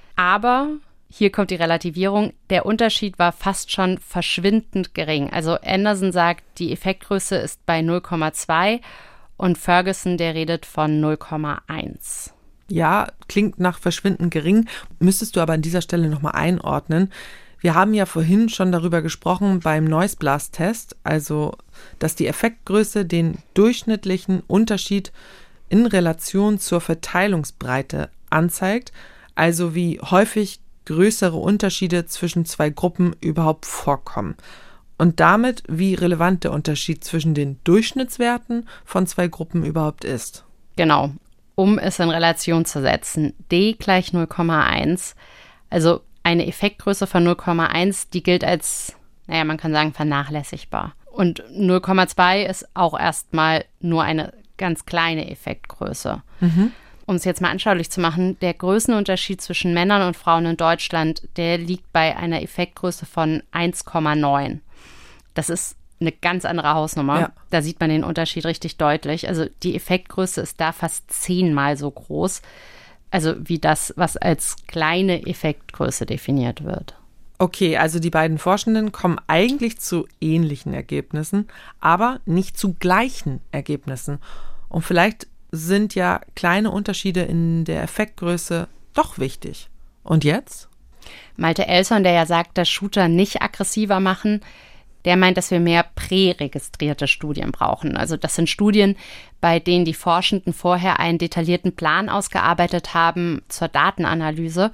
Aber, hier kommt die Relativierung, der Unterschied war fast schon verschwindend gering. Also Anderson sagt, die Effektgröße ist bei null Komma zwei und Ferguson, der redet von null Komma eins. Ja, klingt nach verschwindend gering. Müsstest du aber an dieser Stelle nochmal einordnen. Wir haben ja vorhin schon darüber gesprochen beim Noise Blast Test, also dass die Effektgröße den durchschnittlichen Unterschied in Relation zur Verteilungsbreite anzeigt, also wie häufig größere Unterschiede zwischen zwei Gruppen überhaupt vorkommen. Und damit, wie relevant der Unterschied zwischen den Durchschnittswerten von zwei Gruppen überhaupt ist. Genau, um es in Relation zu setzen, d gleich null Komma eins, also eine Effektgröße von null Komma eins, die gilt als, naja, man kann sagen, vernachlässigbar. Und null Komma zwei ist auch erstmal nur eine ganz kleine Effektgröße. Mhm. Um es jetzt mal anschaulich zu machen, der Größenunterschied zwischen Männern und Frauen in Deutschland, der liegt bei einer Effektgröße von eins Komma neun. Das ist eine ganz andere Hausnummer. Ja. Da sieht man den Unterschied richtig deutlich. Also die Effektgröße ist da fast zehnmal so groß. Also wie das, was als kleine Effektgröße definiert wird. Okay, also die beiden Forschenden kommen eigentlich zu ähnlichen Ergebnissen, aber nicht zu gleichen Ergebnissen. Und vielleicht sind ja kleine Unterschiede in der Effektgröße doch wichtig. Und jetzt? Malte Elson, der ja sagt, dass Shooter nicht aggressiver machen, der meint, dass wir mehr präregistrierte Studien brauchen. Also das sind Studien, bei denen die Forschenden vorher einen detaillierten Plan ausgearbeitet haben zur Datenanalyse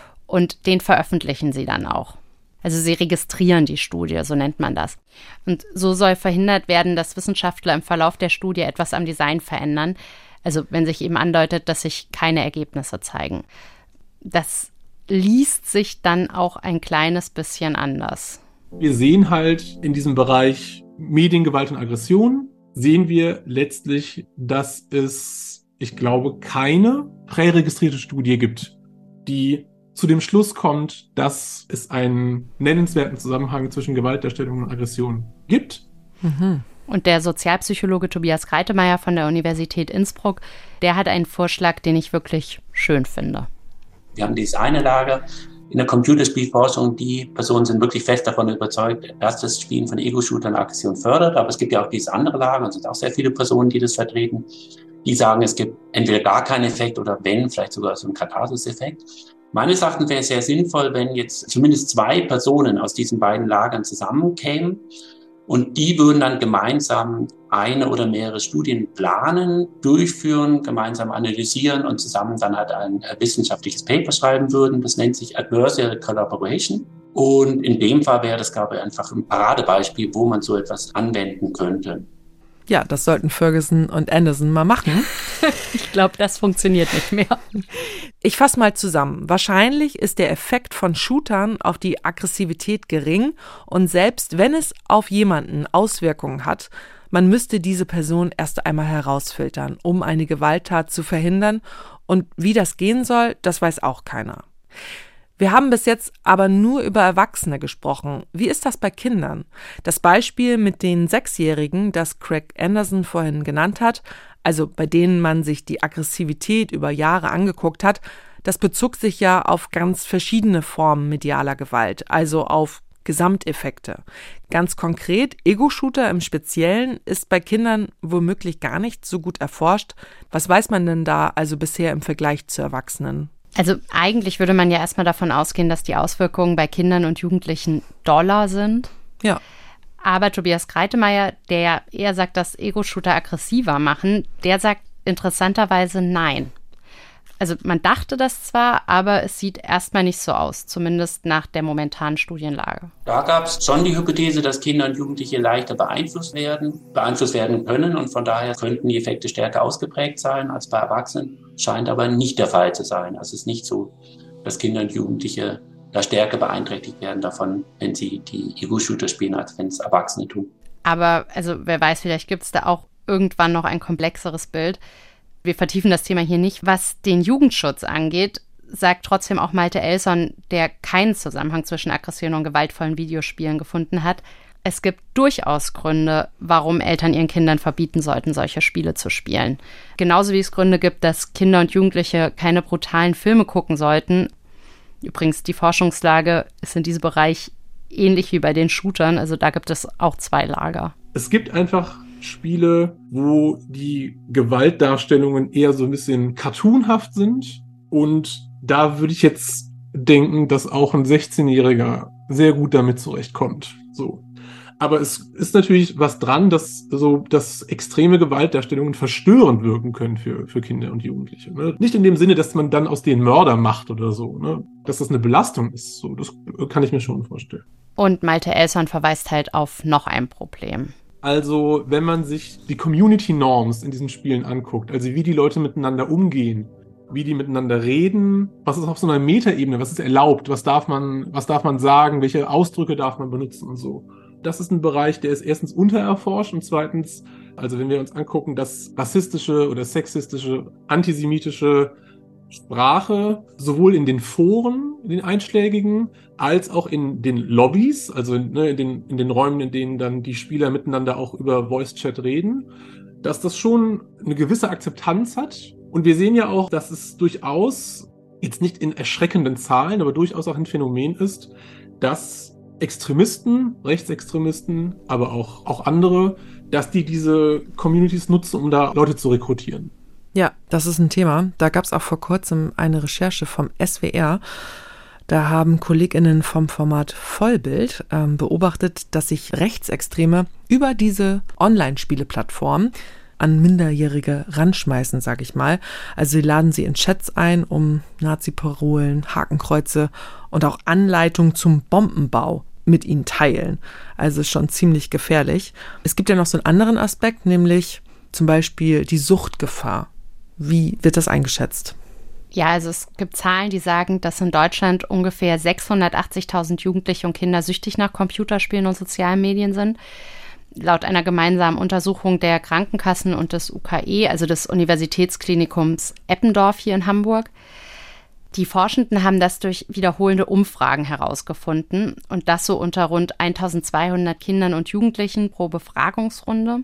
und den veröffentlichen sie dann auch. Also sie registrieren die Studie, so nennt man das. Und so soll verhindert werden, dass Wissenschaftler im Verlauf der Studie etwas am Design verändern. Also wenn sich eben andeutet, dass sich keine Ergebnisse zeigen. Das liest sich dann auch ein kleines bisschen anders. Wir sehen halt in diesem Bereich Mediengewalt und Aggression, sehen wir letztlich, dass es, ich glaube, keine präregistrierte Studie gibt, die zu dem Schluss kommt, dass es einen nennenswerten Zusammenhang zwischen Gewaltdarstellung und Aggression gibt. Mhm. Und der Sozialpsychologe Tobias Greitemeyer von der Universität Innsbruck, der hat einen Vorschlag, den ich wirklich schön finde. Wir haben dieses eine Lager in der Computerspielforschung, die Personen sind wirklich fest davon überzeugt, dass das Spielen von Ego-Shootern Aggression fördert. Aber es gibt ja auch dieses andere Lager, und es sind auch sehr viele Personen, die das vertreten, die sagen, es gibt entweder gar keinen Effekt oder wenn, vielleicht sogar so einen Katharsis-Effekt. Meines Erachtens wäre es sehr sinnvoll, wenn jetzt zumindest zwei Personen aus diesen beiden Lagern zusammenkämen und die würden dann gemeinsam eine oder mehrere Studien planen, durchführen, gemeinsam analysieren und zusammen dann halt ein wissenschaftliches Paper schreiben würden. Das nennt sich Adversarial Collaboration. Und in dem Fall wäre das, glaube ich, einfach ein Paradebeispiel, wo man so etwas anwenden könnte. Ja, das sollten Ferguson und Anderson mal machen. Ich glaube, das funktioniert nicht mehr. Ich fasse mal zusammen. Wahrscheinlich ist der Effekt von Shootern auf die Aggressivität gering und selbst wenn es auf jemanden Auswirkungen hat, man müsste diese Person erst einmal herausfiltern, um eine Gewalttat zu verhindern. Und wie das gehen soll, das weiß auch keiner. Wir haben bis jetzt aber nur über Erwachsene gesprochen. Wie ist das bei Kindern? Das Beispiel mit den Sechsjährigen, das Craig Anderson vorhin genannt hat, also bei denen man sich die Aggressivität über Jahre angeguckt hat, das bezog sich ja auf ganz verschiedene Formen medialer Gewalt, also auf Gesamteffekte. Ganz konkret, Ego-Shooter im Speziellen ist bei Kindern womöglich gar nicht so gut erforscht. Was weiß man denn da also bisher im Vergleich zu Erwachsenen? Also eigentlich würde man ja erstmal davon ausgehen, dass die Auswirkungen bei Kindern und Jugendlichen doller sind. Ja. Aber Tobias Greitemeyer, der eher sagt, dass Ego-Shooter aggressiver machen, der sagt interessanterweise nein. Also man dachte das zwar, aber es sieht erstmal nicht so aus, zumindest nach der momentanen Studienlage. Da gab es schon die Hypothese, dass Kinder und Jugendliche leichter beeinflusst werden, beeinflusst werden können und von daher könnten die Effekte stärker ausgeprägt sein als bei Erwachsenen. Scheint aber nicht der Fall zu sein. Also es ist nicht so, dass Kinder und Jugendliche da stärker beeinträchtigt werden davon, wenn sie die Ego-Shooter spielen, als wenn es Erwachsene tun. Aber also wer weiß, vielleicht gibt es da auch irgendwann noch ein komplexeres Bild. Wir vertiefen das Thema hier nicht. Was den Jugendschutz angeht, sagt trotzdem auch Malte Elson, der keinen Zusammenhang zwischen Aggression und gewaltvollen Videospielen gefunden hat. Es gibt durchaus Gründe, warum Eltern ihren Kindern verbieten sollten, solche Spiele zu spielen. Genauso wie es Gründe gibt, dass Kinder und Jugendliche keine brutalen Filme gucken sollten. Übrigens, die Forschungslage ist in diesem Bereich ähnlich wie bei den Shootern. Also da gibt es auch zwei Lager. Es gibt einfach Spiele, wo die Gewaltdarstellungen eher so ein bisschen cartoonhaft sind. Und da würde ich jetzt denken, dass auch ein sechzehnjähriger sehr gut damit zurechtkommt. So. Aber es ist natürlich was dran, dass so dass extreme Gewaltdarstellungen verstörend wirken können für, für Kinder und Jugendliche. Ne? Nicht in dem Sinne, dass man dann aus denen Mörder macht oder so. Ne? Dass das eine Belastung ist. So, das kann ich mir schon vorstellen. Und Malte Elson verweist halt auf noch ein Problem. Also, wenn man sich die Community Norms in diesen Spielen anguckt, also wie die Leute miteinander umgehen, wie die miteinander reden, was ist auf so einer Metaebene, was ist erlaubt, was darf man, was darf man sagen, welche Ausdrücke darf man benutzen und so. Das ist ein Bereich, der ist erstens untererforscht und zweitens, also wenn wir uns angucken, dass rassistische oder sexistische, antisemitische Sprache sowohl in den Foren, in den einschlägigen, als auch in den Lobbys, also ne, in, den, in den Räumen, in denen dann die Spieler miteinander auch über Voice-Chat reden, dass das schon eine gewisse Akzeptanz hat. Und wir sehen ja auch, dass es durchaus, jetzt nicht in erschreckenden Zahlen, aber durchaus auch ein Phänomen ist, dass Extremisten, Rechtsextremisten, aber auch, auch andere, dass die diese Communities nutzen, um da Leute zu rekrutieren. Ja, das ist ein Thema. Da gab es auch vor kurzem eine Recherche vom S W R. Da haben KollegInnen vom Format Vollbild ähm, beobachtet, dass sich Rechtsextreme über diese Online-Spieleplattform an Minderjährige ranschmeißen, sag ich mal. Also sie laden sie in Chats ein, um Nazi-Parolen, Hakenkreuze und auch Anleitungen zum Bombenbau mit ihnen teilen. Also schon ziemlich gefährlich. Es gibt ja noch so einen anderen Aspekt, nämlich zum Beispiel die Suchtgefahr. Wie wird das eingeschätzt? Ja, also es gibt Zahlen, die sagen, dass in Deutschland ungefähr sechshundertachtzigtausend Jugendliche und Kinder süchtig nach Computerspielen und sozialen Medien sind. Laut einer gemeinsamen Untersuchung der Krankenkassen und des U K E, also des Universitätsklinikums Eppendorf hier in Hamburg. Die Forschenden haben das durch wiederholende Umfragen herausgefunden und das so unter rund eintausendzweihundert Kindern und Jugendlichen pro Befragungsrunde.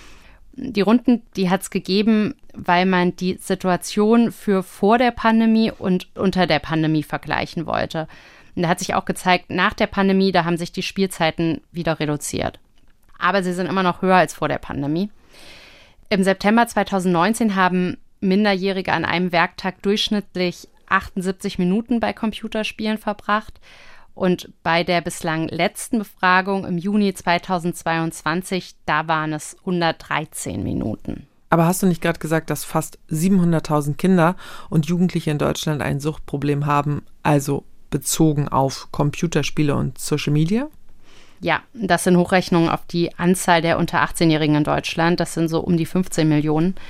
Die Runden, die hat es gegeben, weil man die Situation für vor der Pandemie und unter der Pandemie vergleichen wollte. Und da hat sich auch gezeigt, nach der Pandemie, da haben sich die Spielzeiten wieder reduziert. Aber sie sind immer noch höher als vor der Pandemie. Im September zweitausendneunzehn haben Minderjährige an einem Werktag durchschnittlich achtundsiebzig Minuten bei Computerspielen verbracht. Und bei der bislang letzten Befragung im Juni zweitausendzweiundzwanzig, da waren es hundertdreizehn Minuten. Aber hast du nicht gerade gesagt, dass fast siebenhunderttausend Kinder und Jugendliche in Deutschland ein Suchtproblem haben, also bezogen auf Computerspiele und Social Media? Ja, das sind Hochrechnungen auf die Anzahl der unter achtzehn-Jährigen in Deutschland. Das sind so um die fünfzehn Millionen.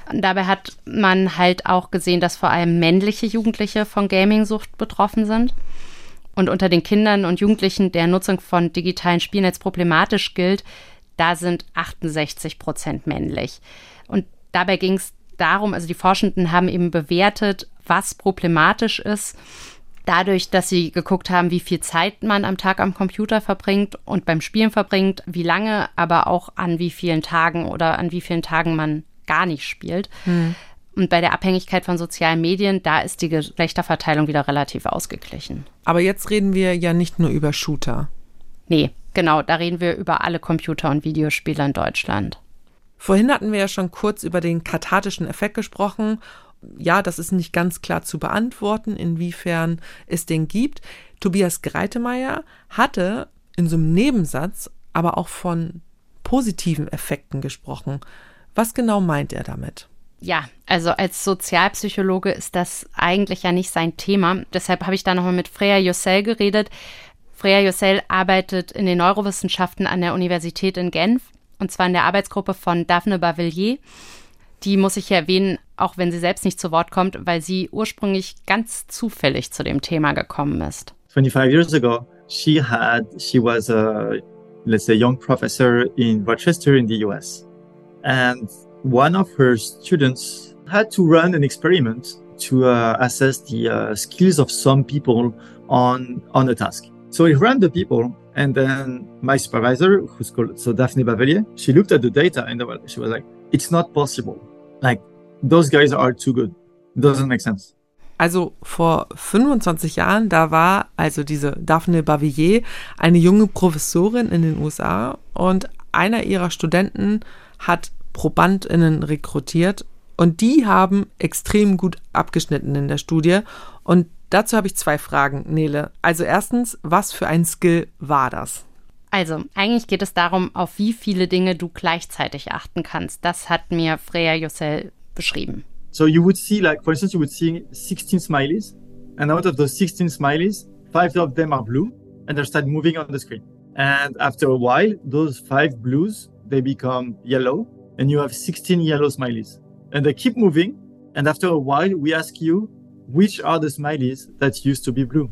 Und dabei hat man halt auch gesehen, dass vor allem männliche Jugendliche von Gaming-Sucht betroffen sind. Und unter den Kindern und Jugendlichen, der Nutzung von digitalen Spielen als problematisch gilt, da sind achtundsechzig Prozent männlich. Und dabei ging es darum, also die Forschenden haben eben bewertet, was problematisch ist, dadurch, dass sie geguckt haben, wie viel Zeit man am Tag am Computer verbringt und beim Spielen verbringt, wie lange, aber auch an wie vielen Tagen oder an wie vielen Tagen man gar nicht spielt. Hm. Und bei der Abhängigkeit von sozialen Medien, da ist die Geschlechterverteilung wieder relativ ausgeglichen. Aber jetzt reden wir ja nicht nur über Shooter. Nee, genau, da reden wir über alle Computer- und Videospiele in Deutschland. Vorhin hatten wir ja schon kurz über den kathartischen Effekt gesprochen. Ja, das ist nicht ganz klar zu beantworten, inwiefern es den gibt. Tobias Greitemeyer hatte in so einem Nebensatz aber auch von positiven Effekten gesprochen. Was genau meint er damit? Ja, also als Sozialpsychologe ist das eigentlich ja nicht sein Thema. Deshalb habe ich da nochmal mit Freya Yücel geredet. Freya Yücel arbeitet in den Neurowissenschaften an der Universität in Genf, und zwar in der Arbeitsgruppe von Daphne Bavillier. Die muss ich hier erwähnen, auch wenn sie selbst nicht zu Wort kommt, weil sie ursprünglich ganz zufällig zu dem Thema gekommen ist. twenty-five years ago, she had, she was a, let's say, young professor in Rochester in the U S. And one of her students had to run an experiment to uh, assess the uh, skills of some people on, on a task. So he ran the people, and then my supervisor, who's called so Daphne Bavillier, she looked at the data and she was like, it's not possible. Like, those guys are too good. It doesn't make sense. Also vor fünfundzwanzig Jahren, da war also diese Daphne Bavillier eine junge Professorin in den U S A und einer ihrer Studenten hat ProbandInnen rekrutiert und die haben extrem gut abgeschnitten in der Studie. Und dazu habe ich zwei Fragen, Nele. Also erstens, was für ein Skill war das? Also, eigentlich geht es darum, auf wie viele Dinge du gleichzeitig achten kannst. Das hat mir Freya Yücel beschrieben. So you would see, like, for instance, you would see sixteen smileys, and out of those sixteen smileys, five of them are blue, and they start moving on the screen. And after a while, those five blues, they become yellow, and you have sixteen yellow smileys. And they keep moving, and after a while, we ask you, which are the smileys that used to be blue?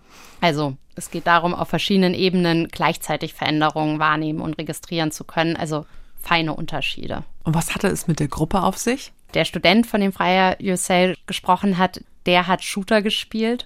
Also, es geht darum, auf verschiedenen Ebenen gleichzeitig Veränderungen wahrnehmen und registrieren zu können, also feine Unterschiede. Und was hatte es mit der Gruppe auf sich? Der Student, von dem Freya Yücel gesprochen hat, der hat Shooter gespielt.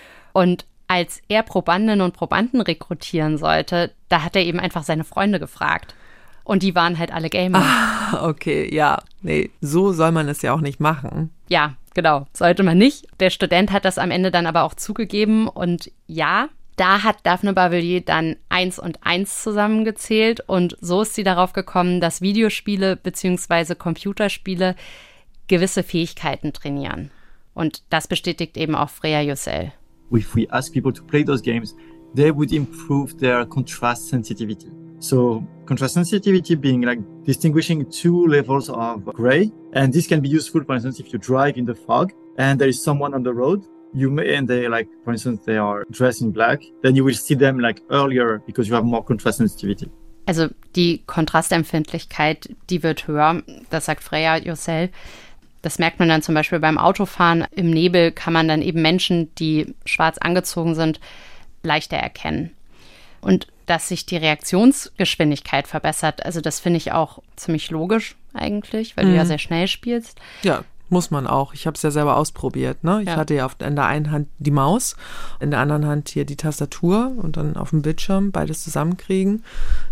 Und als er Probandinnen und Probanden rekrutieren sollte, da hat er eben einfach seine Freunde gefragt. Und die waren halt alle Gamer. Ah, okay, ja. Nee, so soll man es ja auch nicht machen. Ja, genau, sollte man nicht. Der Student hat das am Ende dann aber auch zugegeben. Und ja, da hat Daphne Bavillier dann eins und eins zusammengezählt. Und so ist sie darauf gekommen, dass Videospiele bzw. Computerspiele gewisse Fähigkeiten trainieren. Und das bestätigt eben auch Freya Yücel. If we ask people to play those games, they would improve their contrast sensitivity. So contrast sensitivity being like distinguishing two levels of gray. And this can be useful, for instance, if you drive in the fog and there is someone on the road, you may, and they like, for instance, they are dressed in black, then you will see them like earlier because you have more contrast sensitivity. Also die Kontrastempfindlichkeit, die wird höher, das sagt Freya Yücel. Das merkt man dann zum Beispiel beim Autofahren. Im Nebel kann man dann eben Menschen, die schwarz angezogen sind, leichter erkennen. Und dass sich die Reaktionsgeschwindigkeit verbessert, also das finde ich auch ziemlich logisch eigentlich, weil mhm. du ja sehr schnell spielst. Ja, muss man auch. Ich habe es ja selber ausprobiert. Ne? Ich ja. hatte ja auf, in der einen Hand die Maus, in der anderen Hand hier die Tastatur und dann auf dem Bildschirm beides zusammenkriegen.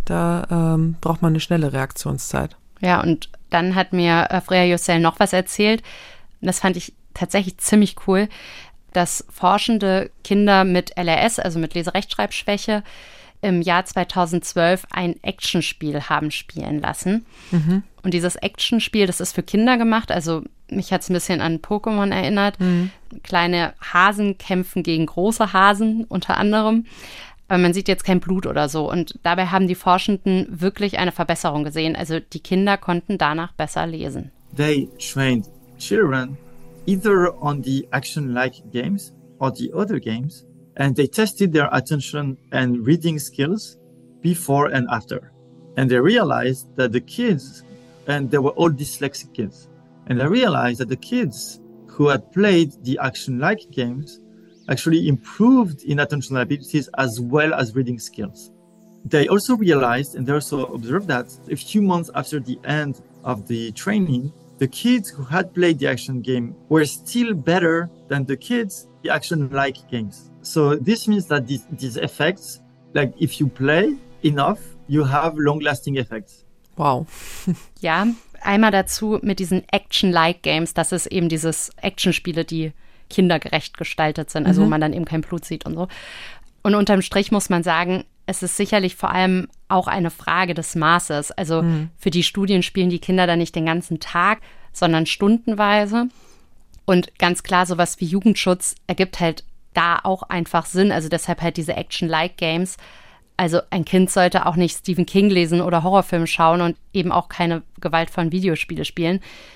Da ähm, braucht man eine schnelle Reaktionszeit. Ja, und dann hat mir äh, Freya Yücel noch was erzählt. Das fand ich tatsächlich ziemlich cool, dass forschende Kinder mit L R S, also mit Leserechtschreibschwäche, im Jahr zweitausendzwölf ein Actionspiel haben spielen lassen. Mhm. Und dieses Actionspiel, das ist für Kinder gemacht. Also mich hat es ein bisschen an Pokémon erinnert. Mhm. Kleine Hasen kämpfen gegen große Hasen unter anderem. Aber man sieht jetzt kein Blut oder so. Und dabei haben die Forschenden wirklich eine Verbesserung gesehen. Also die Kinder konnten danach besser lesen. They trained children either on the action-like games or the other games. And they tested their attention and reading skills before and after. And they realized that the kids, and they were all dyslexic kids, And I realized that the kids who had played the action-like games actually improved in attentional abilities as well as reading skills. They also realized, and they also observed that a few months after the end of the training, the kids who had played the action game were still better than the kids the action-like games. So this means that these, these effects, like if you play enough, you have long-lasting effects. Wow. Ja, einmal dazu mit diesen Action-like Games, das ist eben dieses Actionspiele, die kindergerecht gestaltet sind, also mhm. wo man dann eben kein Blut sieht und so. Und unterm Strich muss man sagen, es ist sicherlich vor allem auch eine Frage des Maßes. Also mhm. für die Studien spielen die Kinder dann nicht den ganzen Tag, sondern stundenweise. Und ganz klar, sowas wie Jugendschutz ergibt halt da auch einfach Sinn. Also deshalb halt diese Action-like Games. Also ein Kind sollte auch nicht Stephen King lesen oder Horrorfilme schauen und eben auch keine gewaltvollen Videospiele spielen,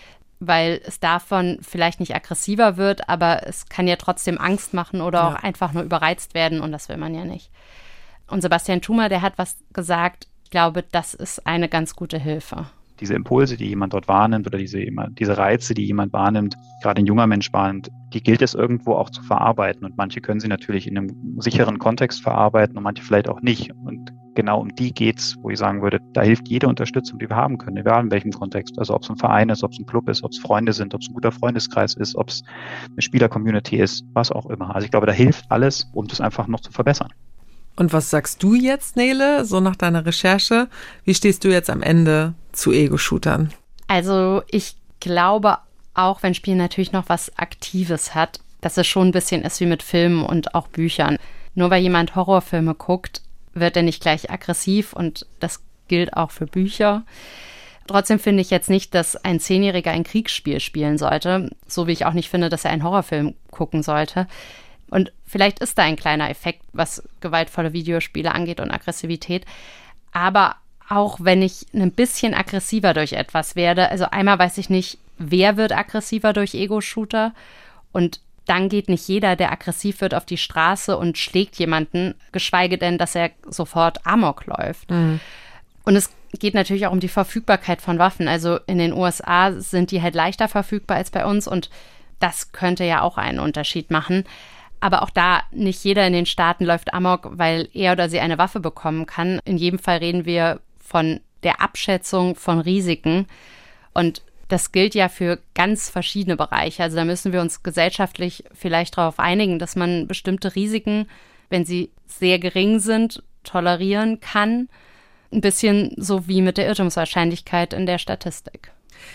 weil es davon vielleicht nicht aggressiver wird, aber es kann ja trotzdem Angst machen oder ja. auch einfach nur überreizt werden und das will man ja nicht. Und Sebastian Thumer, der hat was gesagt, ich glaube, das ist eine ganz gute Hilfe. Diese Impulse, die jemand dort wahrnimmt oder diese, diese Reize, die jemand wahrnimmt, gerade ein junger Mensch wahrnimmt, die gilt es irgendwo auch zu verarbeiten. Und manche können sie natürlich in einem sicheren Kontext verarbeiten und manche vielleicht auch nicht. Und genau um die geht's, wo ich sagen würde, da hilft jede Unterstützung, die wir haben können, egal in welchem Kontext. Also ob es ein Verein ist, ob es ein Club ist, ob es Freunde sind, ob es ein guter Freundeskreis ist, ob es eine Spieler-Community ist, was auch immer. Also ich glaube, da hilft alles, um das einfach noch zu verbessern. Und was sagst du jetzt, Nele, so nach deiner Recherche? Wie stehst du jetzt am Ende zu Ego-Shootern? Also ich glaube, auch wenn Spiel natürlich noch was Aktives hat, dass es schon ein bisschen ist wie mit Filmen und auch Büchern. Nur weil jemand Horrorfilme guckt, wird er nicht gleich aggressiv und das gilt auch für Bücher. Trotzdem finde ich jetzt nicht, dass ein Zehnjähriger ein Kriegsspiel spielen sollte, so wie ich auch nicht finde, dass er einen Horrorfilm gucken sollte. Und vielleicht ist da ein kleiner Effekt, was gewaltvolle Videospiele angeht und Aggressivität. Aber auch wenn ich ein bisschen aggressiver durch etwas werde, also einmal weiß ich nicht, wer wird aggressiver durch Ego-Shooter und dann geht nicht jeder, der aggressiv wird, auf die Straße und schlägt jemanden, geschweige denn, dass er sofort Amok läuft. Mhm. Und es geht natürlich auch um die Verfügbarkeit von Waffen. Also in den U S A sind die halt leichter verfügbar als bei uns und das könnte ja auch einen Unterschied machen. Aber auch da, nicht jeder in den Staaten läuft Amok, weil er oder sie eine Waffe bekommen kann. In jedem Fall reden wir von der Abschätzung von Risiken. Und das gilt ja für ganz verschiedene Bereiche. Also da müssen wir uns gesellschaftlich vielleicht darauf einigen, dass man bestimmte Risiken, wenn sie sehr gering sind, tolerieren kann. Ein bisschen so wie mit der Irrtumswahrscheinlichkeit in der Statistik.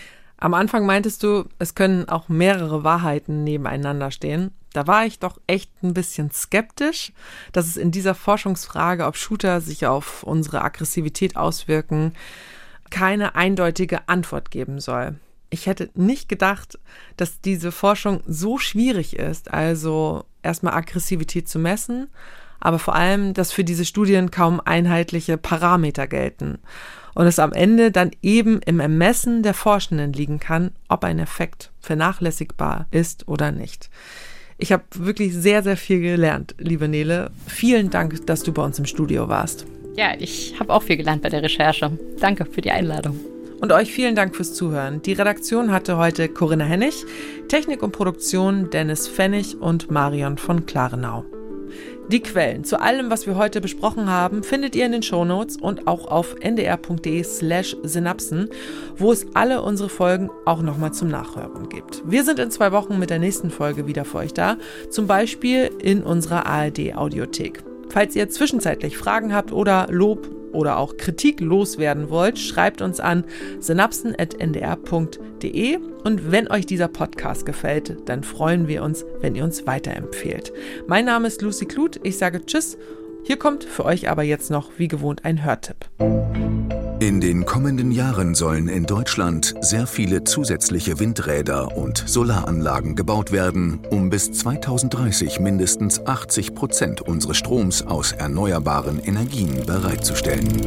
Am Anfang meintest du, es können auch mehrere Wahrheiten nebeneinander stehen. Da war ich doch echt ein bisschen skeptisch, dass es in dieser Forschungsfrage, ob Shooter sich auf unsere Aggressivität auswirken, keine eindeutige Antwort geben soll. Ich hätte nicht gedacht, dass diese Forschung so schwierig ist, also erstmal Aggressivität zu messen, aber vor allem, dass für diese Studien kaum einheitliche Parameter gelten und es am Ende dann eben im Ermessen der Forschenden liegen kann, ob ein Effekt vernachlässigbar ist oder nicht. Ich habe wirklich sehr, sehr viel gelernt, liebe Nele. Vielen Dank, dass du bei uns im Studio warst. Ja, ich habe auch viel gelernt bei der Recherche. Danke für die Einladung. Und euch vielen Dank fürs Zuhören. Die Redaktion hatte heute Corinna Hennig, Technik und Produktion Dennis Pfennig und Marion von Klarenau. Die Quellen zu allem, was wir heute besprochen haben, findet ihr in den Shownotes und auch auf ndr.de slash synapsen, wo es alle unsere Folgen auch nochmal zum Nachhören gibt. Wir sind in zwei Wochen mit der nächsten Folge wieder für euch da, zum Beispiel in unserer A R D-Audiothek. Falls ihr zwischenzeitlich Fragen habt oder Lob oder auch Kritik loswerden wollt, schreibt uns an synapsen at n d r punkt d e und wenn euch dieser Podcast gefällt, dann freuen wir uns, wenn ihr uns weiterempfehlt. Mein Name ist Lucy Kluth, ich sage Tschüss. Hier kommt für euch aber jetzt noch wie gewohnt ein Hörtipp. In den kommenden Jahren sollen in Deutschland sehr viele zusätzliche Windräder und Solaranlagen gebaut werden, um bis zweitausenddreißig mindestens achtzig Prozent unseres Stroms aus erneuerbaren Energien bereitzustellen.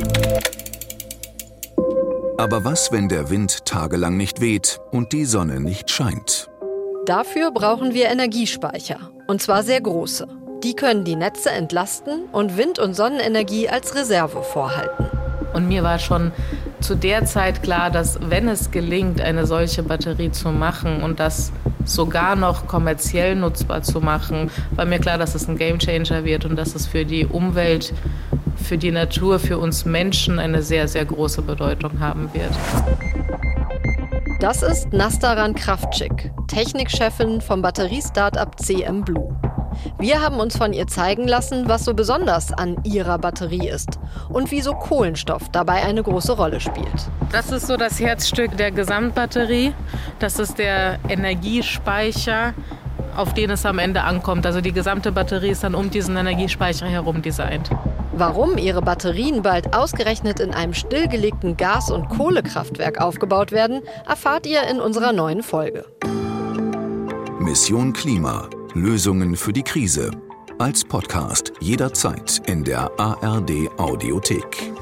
Aber was, wenn der Wind tagelang nicht weht und die Sonne nicht scheint? Dafür brauchen wir Energiespeicher, und zwar sehr große. Die können die Netze entlasten und Wind- und Sonnenenergie als Reserve vorhalten. Und mir war schon zu der Zeit klar, dass wenn es gelingt, eine solche Batterie zu machen und das sogar noch kommerziell nutzbar zu machen, war mir klar, dass es ein Gamechanger wird und dass es für die Umwelt, für die Natur, für uns Menschen eine sehr, sehr große Bedeutung haben wird. Das ist Nastaran Kravczyk, Technikchefin vom Batterie-Startup C M Blue. Wir haben uns von ihr zeigen lassen, was so besonders an ihrer Batterie ist und wieso Kohlenstoff dabei eine große Rolle spielt. Das ist so das Herzstück der Gesamtbatterie. Das ist der Energiespeicher, auf den es am Ende ankommt. Also die gesamte Batterie ist dann um diesen Energiespeicher herum designt. Warum ihre Batterien bald ausgerechnet in einem stillgelegten Gas- und Kohlekraftwerk aufgebaut werden, erfahrt ihr in unserer neuen Folge. Mission Klima. Lösungen für die Krise. Als Podcast jederzeit in der A R D Audiothek.